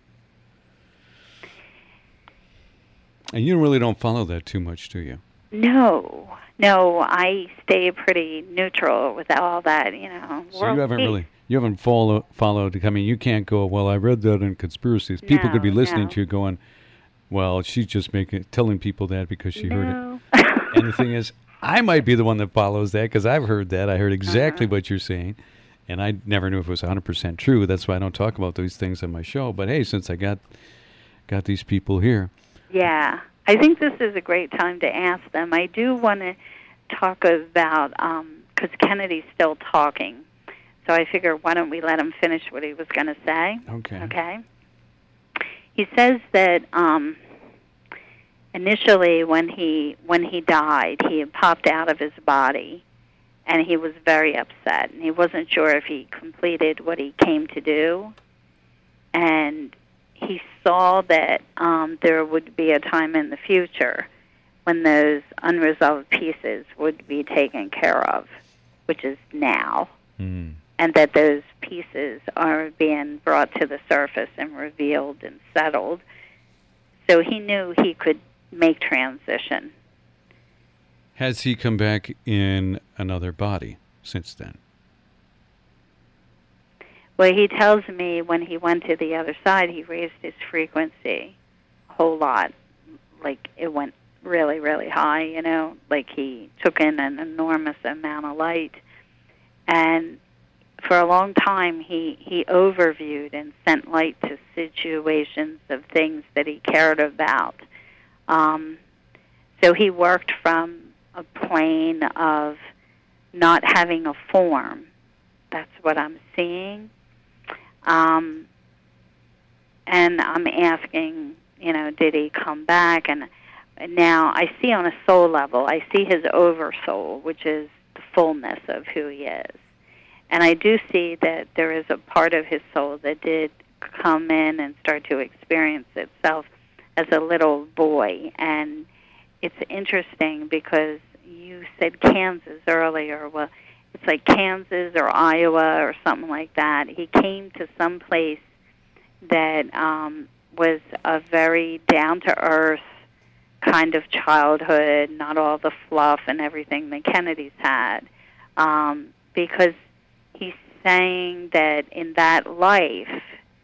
And you really don't follow that too much, do you? No. No, I stay pretty neutral with all that, you know. So you haven't really, you haven't follow, followed, I mean, you can't go, well, I read that in Conspiracies. People no, could be listening no. to you going, well, she's just making telling people that because she no. heard it. And the thing is, I might be the one that follows that because I've heard that. I heard exactly uh-huh. what you're saying. And I never knew if it was one hundred percent true. That's why I don't talk about these things on my show. But hey, since I got got these people here. Yeah. I think this is a great time to ask them. I do want to talk about, because um, Kennedy's still talking. So I figure, why don't we let him finish what he was going to say? Okay. Okay. He says that um, initially when he when he died, he had popped out of his body, and he was very upset, and he wasn't sure if he completed what he came to do. And he saw that um, there would be a time in the future when those unresolved pieces would be taken care of, which is now. Mm. And that those pieces are being brought to the surface and revealed and settled. So he knew he could make transition. Has he come back in another body since then? Well, he tells me when he went to the other side, he raised his frequency a whole lot. Like, it went really, really high, you know, like he took in an enormous amount of light. And for a long time, he, he overviewed and sent light to situations of things that he cared about. Um, So he worked from a plane of not having a form. That's what I'm seeing. Um, and I'm asking, you know, did he come back? And now I see on a soul level, I see his oversoul, which is the fullness of who he is. And I do see that there is a part of his soul that did come in and start to experience itself as a little boy. And it's interesting because you said Kansas earlier. Well, it's like Kansas or Iowa or something like that. He came to some place that um, was a very down-to-earth kind of childhood, not all the fluff and everything the Kennedys had, um, because he's saying that in that life,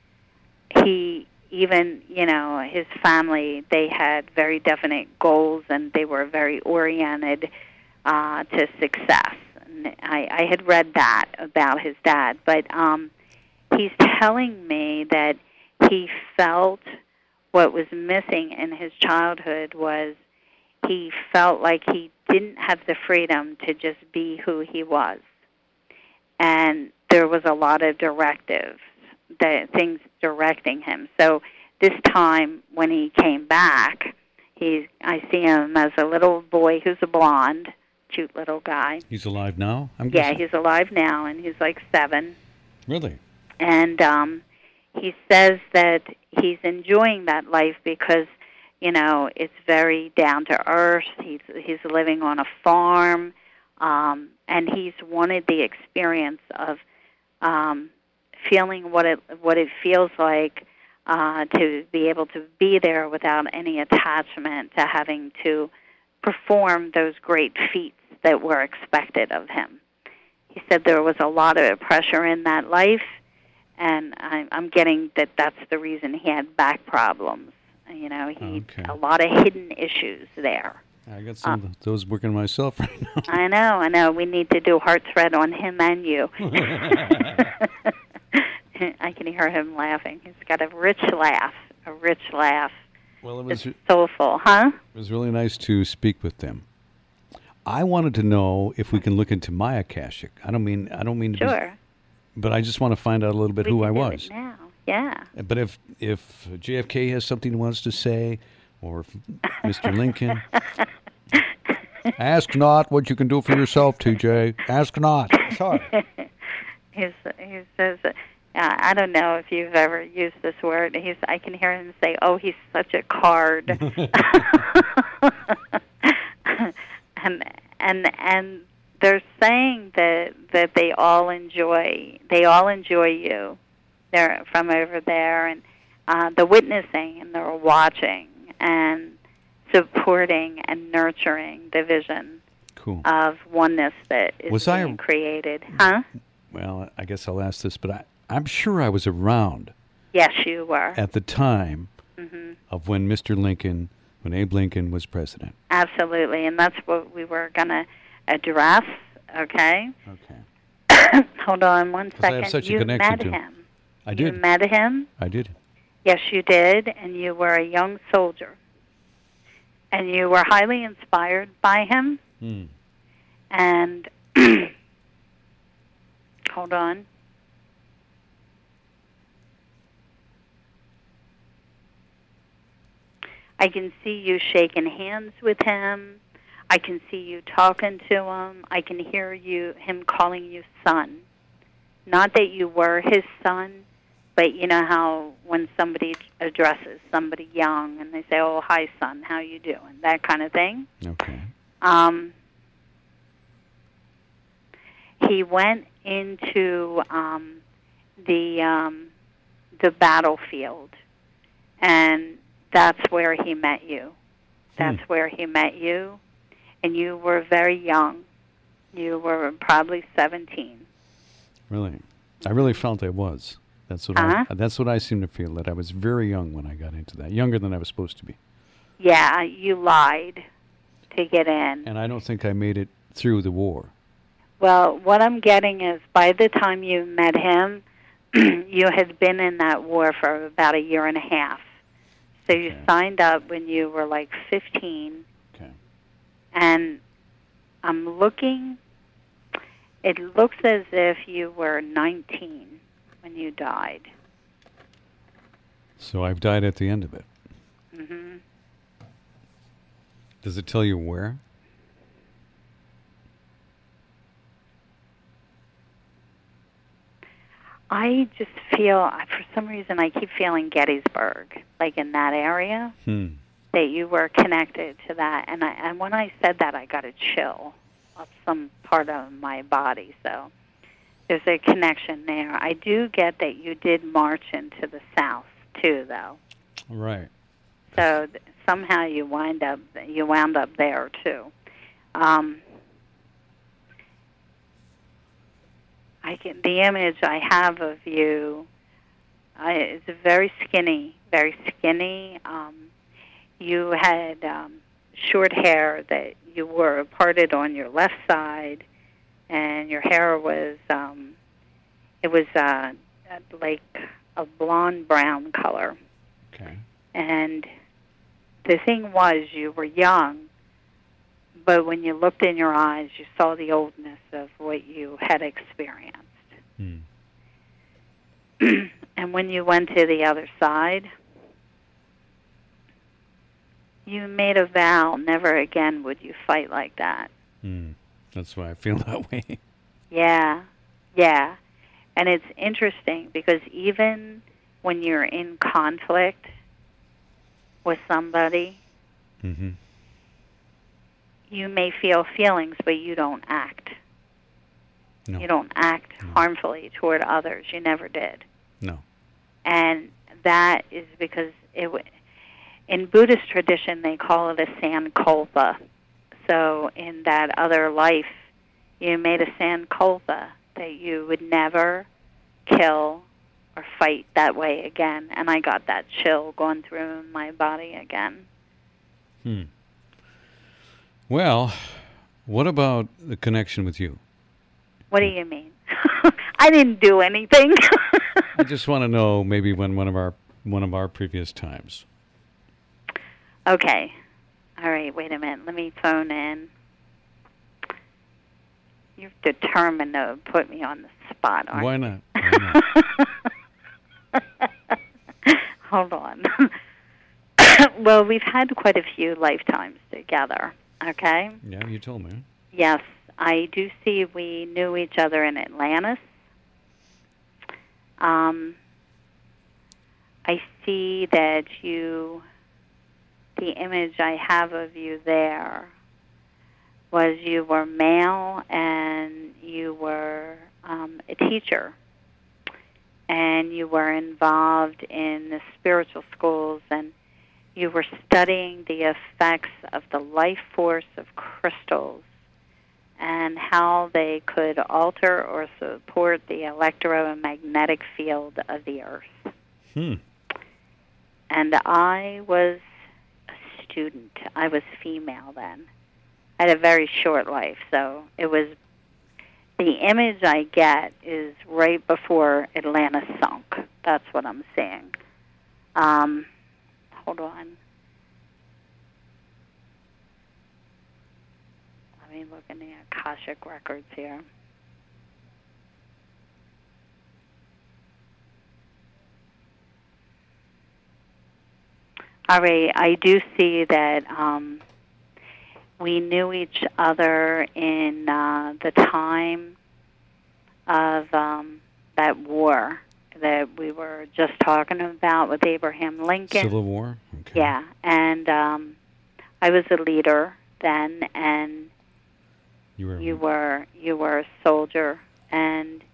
he even, you know, his family, they had very definite goals and they were very oriented uh, to success. And I, I had read that about his dad, but um, he's telling me that he felt what was missing in his childhood was he felt like he didn't have the freedom to just be who he was. And there was a lot of directives, that things directing him. So this time when he came back, he's, I see him as a little boy who's a blonde, cute little guy. He's alive now? I'm yeah, guessing. he's alive now, and he's like seven. Really? And um, he says that he's enjoying that life because, you know, it's very down to earth. He's he's living on a farm, um, and he's wanted the experience of um, feeling what it what it feels like uh, to be able to be there without any attachment to having to perform those great feats that were expected of him. He said there was a lot of pressure in that life, and I'm, I'm getting that that's the reason he had back problems. You know, he Okay. a lot of hidden issues there. I got some uh, of those working myself right now. I know, I know. We need to do Heart Thread on him and you. I can hear him laughing. He's got a rich laugh, a rich laugh. Well, it was it's soulful, huh? It was really nice to speak with them. I wanted to know if we can look into my Akashic. I don't mean I don't mean to sure. Be, but I just want to find out a little bit we who can I do was. It now, yeah. But if if J F K has something he wants to say, or if Mister Lincoln, ask not what you can do for yourself, T J. Ask not. Sorry. He's, he says, uh, I don't know if you've ever used this word. He's, I can hear him say, "Oh, he's such a card," and and and they're saying that that they all enjoy they all enjoy you. They're from over there, and uh, the witnessing, and they're watching and supporting and nurturing the vision cool. of oneness that is was being I, created. Huh? Well, I guess I'll ask this, but I, I'm sure I was around. Yes, you were. At the time mm-hmm. of when Mister Lincoln, when Abe Lincoln was president. Absolutely, and that's what we were going to address, okay? Okay. Hold on one second. I have such a you connection met to him. him. I did. You met him? I did. Yes, you did, and you were a young soldier. And you were highly inspired by him. Hmm. And, hold on. I can see you shaking hands with him. I can see you talking to him. I can hear you him calling you son. Not that you were his son, but you know how when somebody addresses somebody young and they say, "Oh, hi, son, how you doing?" That kind of thing. Okay. Um, he went into um, the um, the battlefield, and that's where he met you. That's hmm. where he met you, and you were very young. You were probably seventeen. Really? I really felt I was. That's what uh-huh. I that's what I seem to feel, that I was very young when I got into that. Younger than I was supposed to be. Yeah, you lied to get in. And I don't think I made it through the war. Well, what I'm getting is by the time you met him, you had been in that war for about a year and a half. So you okay. signed up when you were like fifteen. Okay. And I'm looking, it looks as if you were nineteen when you died. So I've died at the end of it. Mm-hmm. Does it tell you where? I just feel, for some reason, I keep feeling Gettysburg, like in that area, Hmm. that you were connected to that. And I, and when I said that, I got a chill of some part of my body. So there's a connection there. I do get that you did march into the South too, though. Right. So th- somehow you wind up you wound up there too. Um, I can, the image I have of you I, is very skinny, very skinny. Um, you had um, short hair that you wore parted on your left side, and your hair was um, it was uh, like a blonde brown color. Okay. And the thing was, you were young, but when you looked in your eyes, you saw the oldness of what you had experienced. Hmm. And when you went to the other side, you made a vow never again would you fight like that. Hmm. That's why I feel that way. Yeah, yeah. And it's interesting because even when you're in conflict with somebody, Mm-hmm. you may feel feelings, but you don't act. No. You don't act No. harmfully toward others. You never did. No. And that is because it w- in Buddhist tradition, they call it a sankalpa. So in that other life, you made a sankalpa that you would never kill or fight that way again. And I got that chill going through my body again. Hmm. Well, what about the connection with you? What do you mean? I didn't do anything. I just want to know maybe when one of our one of our previous times. Okay. All right, wait a minute. Let me phone in. You're determined to put me on the spot, aren't Why you? not? Why not? Hold on. Well, we've had quite a few lifetimes together, okay? Yeah, you told me. Yes, I do see we knew each other in Atlantis. Um, I see that you, the image I have of you there was you were male and you were um, a teacher. And you were involved in the spiritual schools, and you were studying the effects of the life force of crystals and how they could alter or support the electromagnetic field of the earth. Hmm. And I was a student. I was female then. I had a very short life, so it was, the image I get is right before Atlantis sunk. That's what I'm seeing. Um, hold on. Let me look in the Akashic records here. All right, I do see that um, we knew each other in uh, the time of um, that war that we were just talking about with Abraham Lincoln. Civil War? Okay. Yeah, and um, I was a leader then, and You were you were you were a soldier, and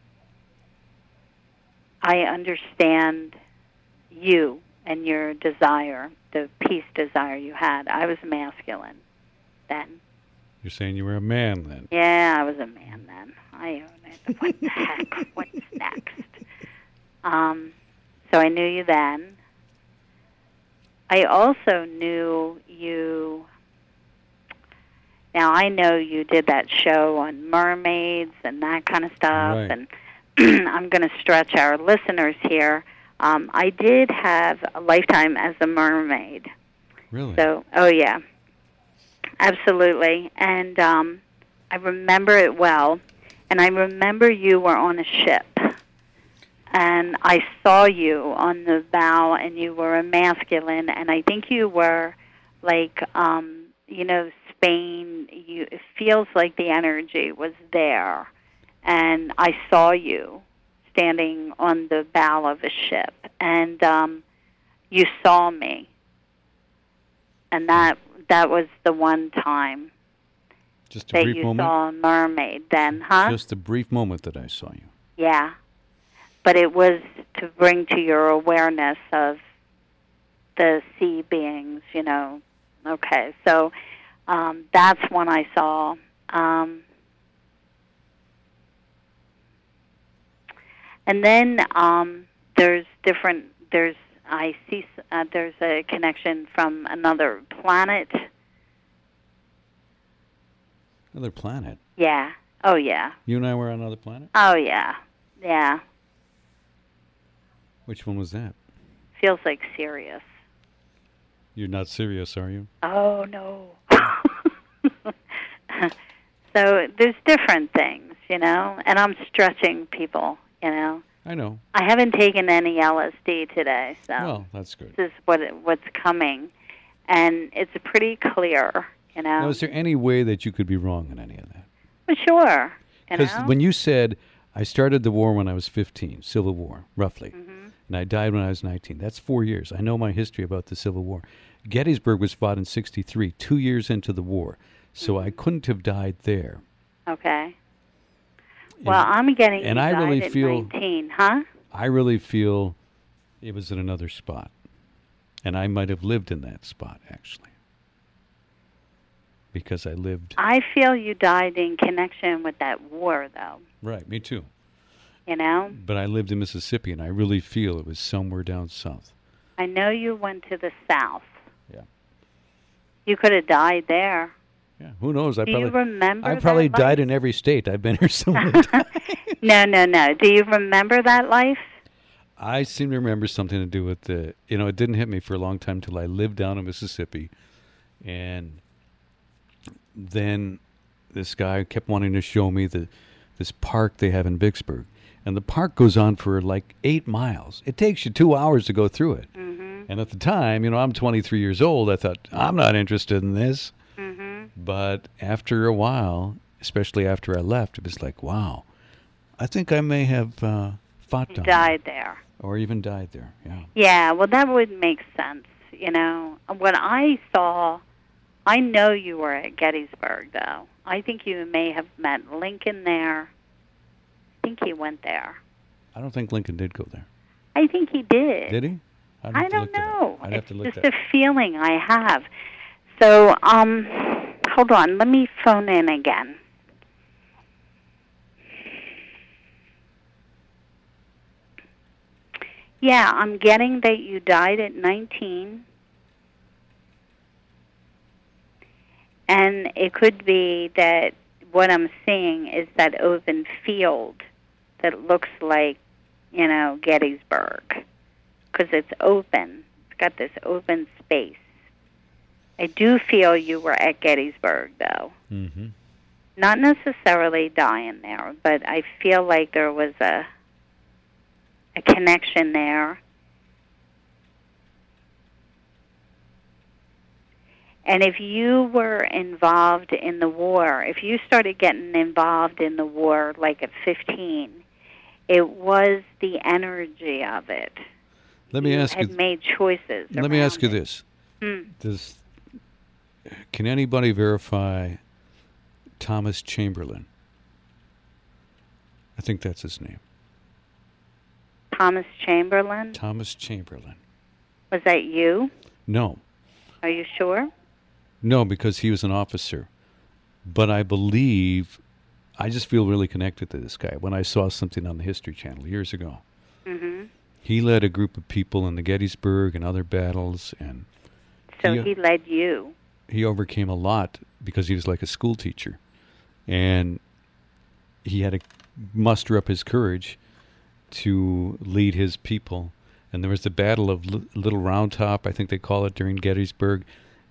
I understand you and your desire, the peace desire you had. I was masculine then. You're saying you were a man then? Yeah, I was a man then. I own it. What the heck? What's next? Um, so I knew you then. I also knew you. Now, I know you did that show on mermaids and that kind of stuff, Right. and I'm going to stretch our listeners here. Um, I did have a lifetime as a mermaid. Really? So, oh yeah. absolutely. And um, I remember it well. And I remember you were on a ship. And I saw you on the bow, and you were a masculine, and I think you were like, um, you know, Spain. You, it feels like the energy was there. And I saw you standing on the bow of a ship, and um, you saw me. And that that was the one time Just a that brief you moment? saw a mermaid then, huh? Just a brief moment that I saw you. Yeah. But it was to bring to your awareness of the sea beings, you know. Okay, so um, that's when I saw. Um, and then um, there's different, there's, I see, uh, there's a connection from another planet. Another planet? Yeah. Oh, yeah. You and I were on another planet? Oh, yeah. Yeah. Which one was that? Feels like Sirius. You're not serious, are you? Oh, no. So there's different things, you know, and I'm stretching people, you know. I know. I haven't taken any L S D today, so Well, that's good. this is what it, what's coming, and it's pretty clear, you know. Now, is there any way that you could be wrong in any of that? Well, sure, you Because know. when you said, I started the war when I was fifteen, Civil War, roughly, Mm-hmm. and I died when I was nineteen. That's four years. I know my history about the Civil War. Gettysburg was fought in sixty-three, two years into the war. So Mm-hmm. I couldn't have died there. Okay. Well, I'm getting and you I died really at feel- nineteen, huh? I really feel it was in another spot. And I might have lived in that spot, actually. Because I lived... I feel you died in connection with that war, though, Right, me too. you know. But I lived in Mississippi, and I really feel it was somewhere down south. I know you went to the South. Yeah. You could have died there. Yeah, who knows? I Do probably, you remember I probably that died life? in every state. I've been here so many times. No, no, no. Do you remember that life? I seem to remember something to do with the, you know, it didn't hit me for a long time till I lived down in Mississippi. And then this guy kept wanting to show me the this park they have in Vicksburg. And the park goes on for like eight miles. It takes you two hours to go through it. Mm-hmm. And at the time, you know, I'm twenty-three years old. I thought, I'm not interested in this. Mm-hmm. But after a while, especially after I left, it was like, wow, I think I may have uh, fought You down died there. or even died there. Yeah. Yeah, well, that would make sense, you know. What I saw, I know you were at Gettysburg, though. I think you may have met Lincoln there. I think he went there. I don't think Lincoln did go there. I think he did. Did he? I'd have I to don't look that up. know. I'd It's have to look just that a feeling I have. So, um, hold on. Let me phone in again. Yeah, I'm getting that you died at nineteen. And it could be that what I'm seeing is that open field that looks like, you know, Gettysburg. Because it's open. It's got this open space. I do feel you were at Gettysburg, though. Mm-hmm. Not necessarily dying there, but I feel like there was a a connection there. And if you were involved in the war, if you started getting involved in the war like at fifteen, it was the energy of it. Let me you ask had you. made choices. Let me ask you around it. this: Hmm. Does can anybody verify Thomas Chamberlain? I think that's his name. Thomas Chamberlain? Thomas Chamberlain. Was that you? No, Are you sure? no, because he was an officer. But I believe, I just feel really connected to this guy. When I saw something on the History Channel years ago, Mm-hmm. he led a group of people in the Gettysburg and other battles, and So He- he led you. he overcame a lot because he was like a school teacher. And he had to muster up his courage to lead his people. And there was the Battle of L- Little Round Top, I think they call it, during Gettysburg.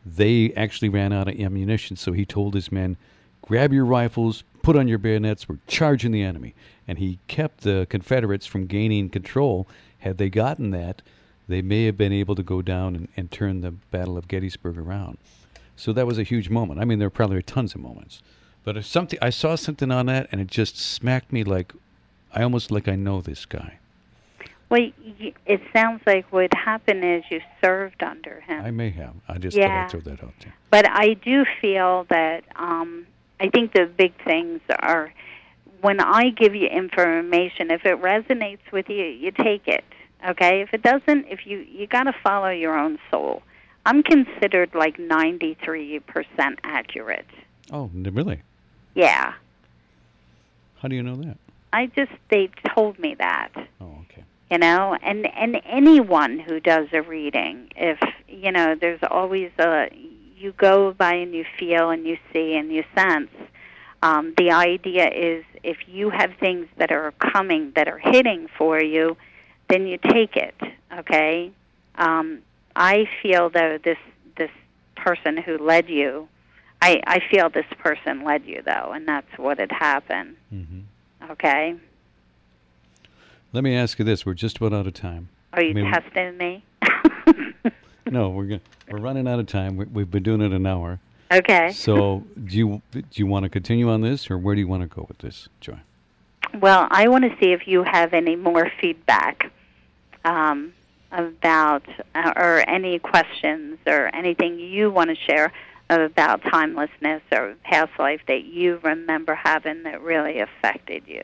they actually ran out of ammunition. So he told his men, grab your rifles, put on your bayonets, we're charging the enemy. And he kept the Confederates from gaining control. Had they gotten that, they may have been able to go down and, and turn the Battle of Gettysburg around. So that was a huge moment. I mean, there were probably tons of moments. But if something, I saw something on that, and it just smacked me like, I almost like I know this guy. Well, y- it sounds like what happened is you served under him. I may have. I just Yeah. thought I'd throw that out there. But I do feel that um, I think the big things are when I give you information, if it resonates with you, you take it. Okay? If it doesn't, if you you got to follow your own soul. I'm considered like ninety-three percent accurate. Oh, n- really? Yeah. How do you know that? I just they told me that. Oh, okay. You know, and and anyone who does a reading, if you know, there's always a you go by and you feel and you see and you sense. Um, the idea is if you have things that are coming that are hitting for you, then you take it. Okay. Um, I feel though this this person who led you, I I feel this person led you though, and that's what had happened. Mm-hmm. Okay. Let me ask you this: we're just about out of time. Are you I mean, testing me? No, we're go- we're running out of time. We, we've been doing it an hour. Okay. So, do you do you want to continue on this, or where do you want to go with this, Joy? Well, I want to see if you have any more feedback um, about, uh, or any questions, or anything you want to share about timelessness or past life that you remember having that really affected you.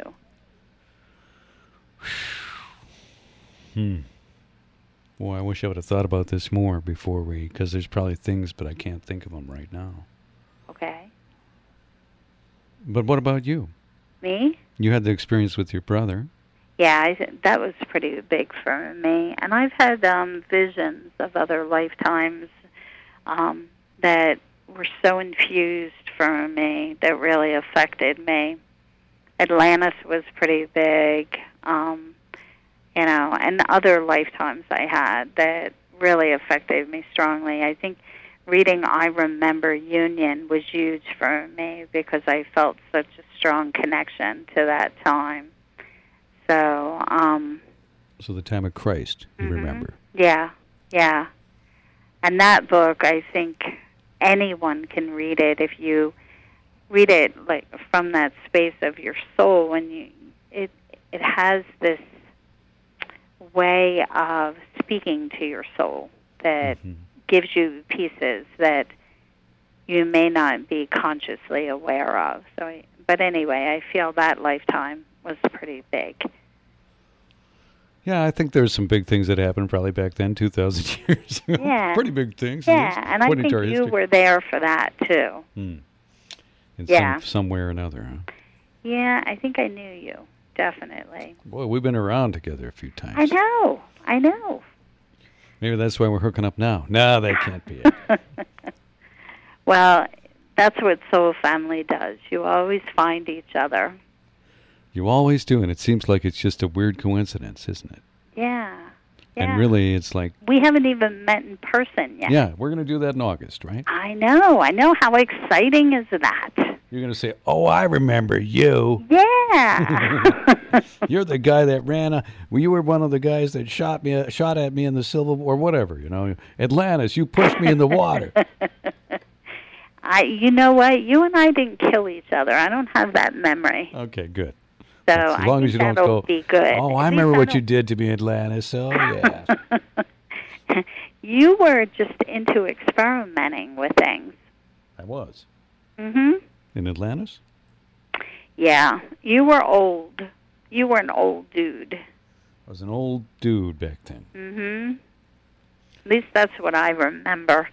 Hmm. Boy, I wish I would have thought about this more before we, because there's probably things, but I can't think of them right now. Okay. But what about you? Me? You had the experience with your brother. Yeah, I, th- that was pretty big for me. And I've had um, visions of other lifetimes um, that were so infused for me that really affected me. Atlantis was pretty big, um, you know, and other lifetimes I had that really affected me strongly. I think reading I Remember Union was huge for me because I felt such a strong connection to that time. So, um... So the time of Christ, you mm-hmm. remember. Yeah, yeah. And that book, I think anyone can read it if you read it like from that space of your soul. When you, it it has this way of speaking to your soul that mm-hmm. gives you pieces that you may not be consciously aware of. So, I, but anyway, I feel that lifetime was pretty big. Yeah, I think there's some big things that happened probably back then, two thousand years ago. Yeah. Pretty big things. Yeah, and I think you history. were there for that, too. Hmm. In yeah. some, somewhere or another, huh? Yeah, I think I knew you, definitely. Boy, we've been around together a few times. I know, I know. Maybe that's why we're hooking up now. No, that can't be it. Well, that's what Soul Family does. You always find each other. You always do, and it seems like it's just a weird coincidence, isn't it? Yeah. yeah. And really, it's like... We haven't even met in person yet. Yeah, we're going to do that in August, right? I know. I know. How exciting is that? You're going to say, oh, I remember you. Yeah. You're the guy that ran... A, well, you were one of the guys that shot me, shot at me in the Civil War, or whatever, you know. Atlantis, you pushed me in the water. I, you know what? You and I didn't kill each other. I don't have that memory. Okay, good. So as I long think as you don't that'll go, be good. oh, At I remember I what don't... you did to me, Atlantis. Oh, yeah. You were just into experimenting with things. I was. Mm-hmm. In Atlantis? Yeah. You were old. You were an old dude. I was an old dude back then. Mm-hmm. At least that's what I remember.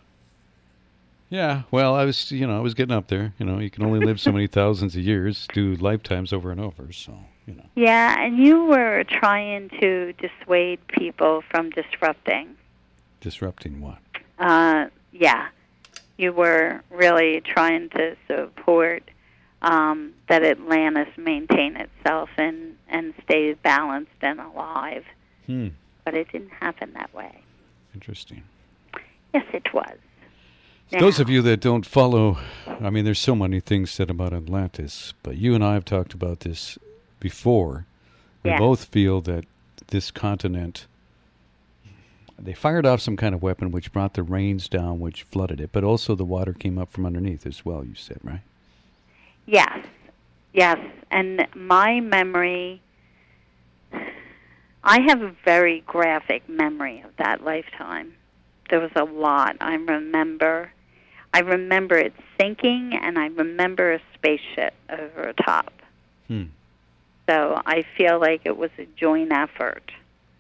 Yeah, well, I was, you know, I was getting up there. You know, you can only live so many thousands of years, do lifetimes over and over, so, you know. Yeah, and you were trying to dissuade people from disrupting. Disrupting what? Uh, yeah. You were really trying to support um, that Atlantis maintain itself and, and stay balanced and alive. Hmm. But it didn't happen that way. Interesting. Yes, it was. Those of you that don't follow, I mean, there's so many things said about Atlantis, but you and I have talked about this before. We Yeah. both feel that this continent, they fired off some kind of weapon which brought the rains down, which flooded it, but also the water came up from underneath as well, you said, right? Yes, yes. And my memory, I have a very graphic memory of that lifetime. There was a lot. I remember, I remember it sinking, and I remember a spaceship over top. Hmm. So I feel like it was a joint effort.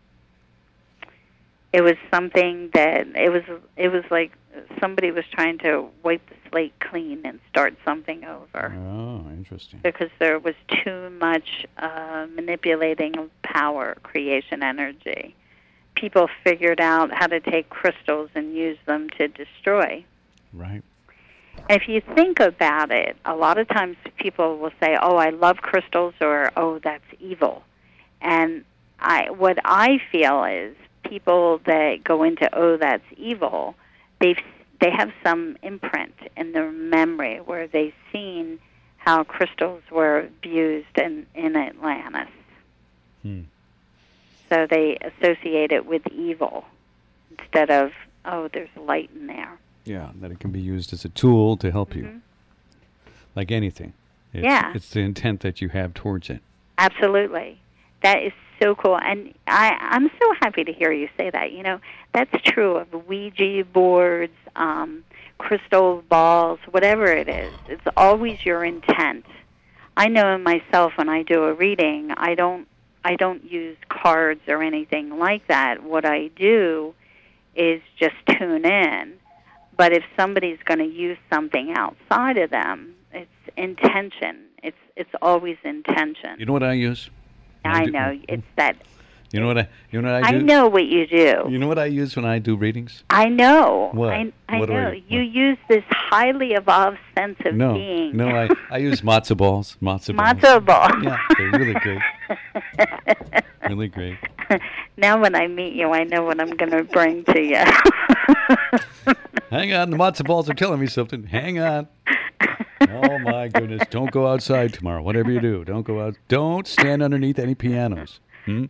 It was something that it was. It was like somebody was trying to wipe the slate clean and start something over. Oh, interesting. Because there was too much uh, manipulating of power, creation energy. People figured out how to take crystals and use them to destroy. Right. And if you think about it, a lot of times people will say, "Oh, I love crystals," or "Oh, that's evil." And I, what I feel is people that go into "Oh, that's evil," they've they have some imprint in their memory where they've seen how crystals were abused in, in Atlantis. Hmm. So they associate it with evil instead of, oh, there's light in there. Yeah, that it can be used as a tool to help Mm-hmm. you. Like anything. It's, Yeah. It's the intent that you have towards it. Absolutely. That is so cool. And I, I'm so happy to hear you say that. You know, that's true of Ouija boards, um, crystal balls, whatever it is. It's always your intent. I know myself when I do a reading, I don't I don't use cards or anything like that. What I do is just tune in. But if somebody's going to use something outside of them, it's intention. It's it's always intention. You know what I use? I do- know. It's that. You know what I? You know what I I do? know what you do. You know what I use when I do readings? I know. What? I, I What do I- know. what? You use this highly evolved sense of No, being. no. I, I use matzo balls. Matzo balls. Matzo ball. Yeah, they're really great. Really great. Now when I meet you, I know what I'm going to bring to you. Hang on, the matzo balls are telling me something. Hang on. Oh my goodness! Don't go outside tomorrow. Whatever you do, don't go out. Don't stand underneath any pianos. Hmm?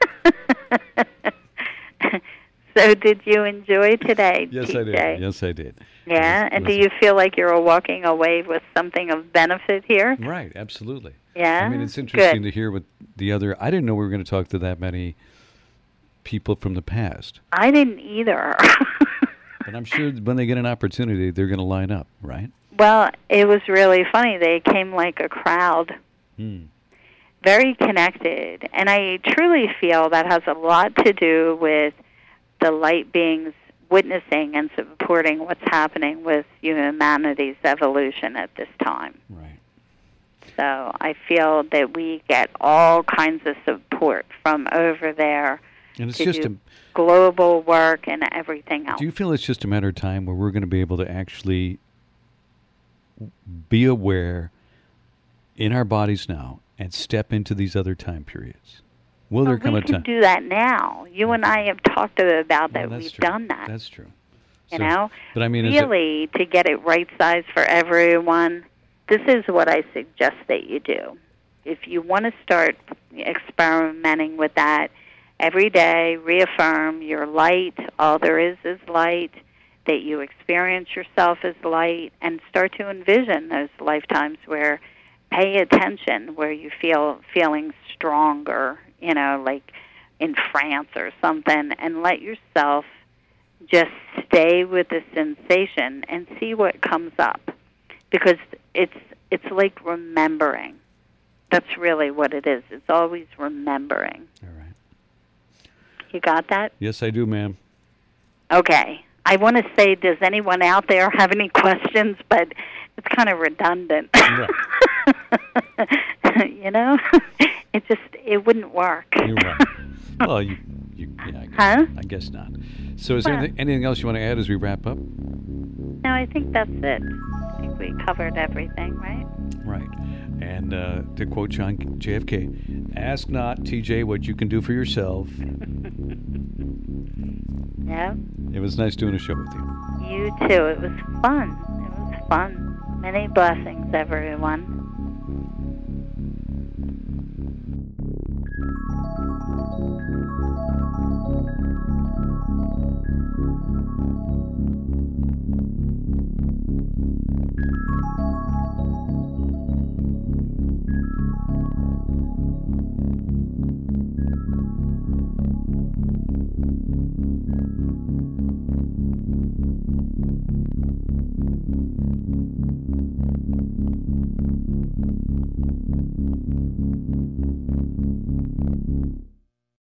So did you enjoy today, Yes, T J? I did. Yes, I did. Yeah, Yes, and do listen. you feel like you're walking away with something of benefit here? Right, absolutely. Yeah? I mean, it's interesting Good. to hear what the other. I didn't know we were going to talk to that many people from the past, I didn't either. but I'm sure when they get an opportunity, they're going to line up, right? Well, it was really funny. They came like a crowd, Hmm. very connected. And I truly feel that has a lot to do with the light beings witnessing and supporting what's happening with humanity's evolution at this time. Right. So I feel that we get all kinds of support from over there And it's to just do a. global work and everything else. Do you feel it's just a matter of time where we're going to be able to actually be aware in our bodies now and step into these other time periods? Will there Well, come we a can time? do that now. You and I have talked about that. Well, that's We've true. done that. That's true. You So- know, But I mean, is it- really, to get it right size for everyone, this is what I suggest that you do. If you want to start experimenting with that every day, reaffirm your light, all there is is light, that you experience yourself as light, and start to envision those lifetimes where pay attention, where you feel feeling stronger, you know, like in France or something, and let yourself just stay with the sensation and see what comes up, because it's it's like remembering. That's really what it is. It's always remembering. All right. You got that? Yes, I do, ma'am. Okay. I want to say, does anyone out there have any questions? But it's kind of redundant. Right. You know, it just it wouldn't work. You're right. Well, you, you yeah, I guess, Huh? I guess not. So, is there Well- anything, anything else you want to add as we wrap up? No, I think that's it. I think we covered everything, right? Right. And uh, to quote John J F K, Ask not, T J, what you can do for yourself. Yeah. It was nice doing a show with you. You too. It was fun. It was fun. Many blessings, everyone.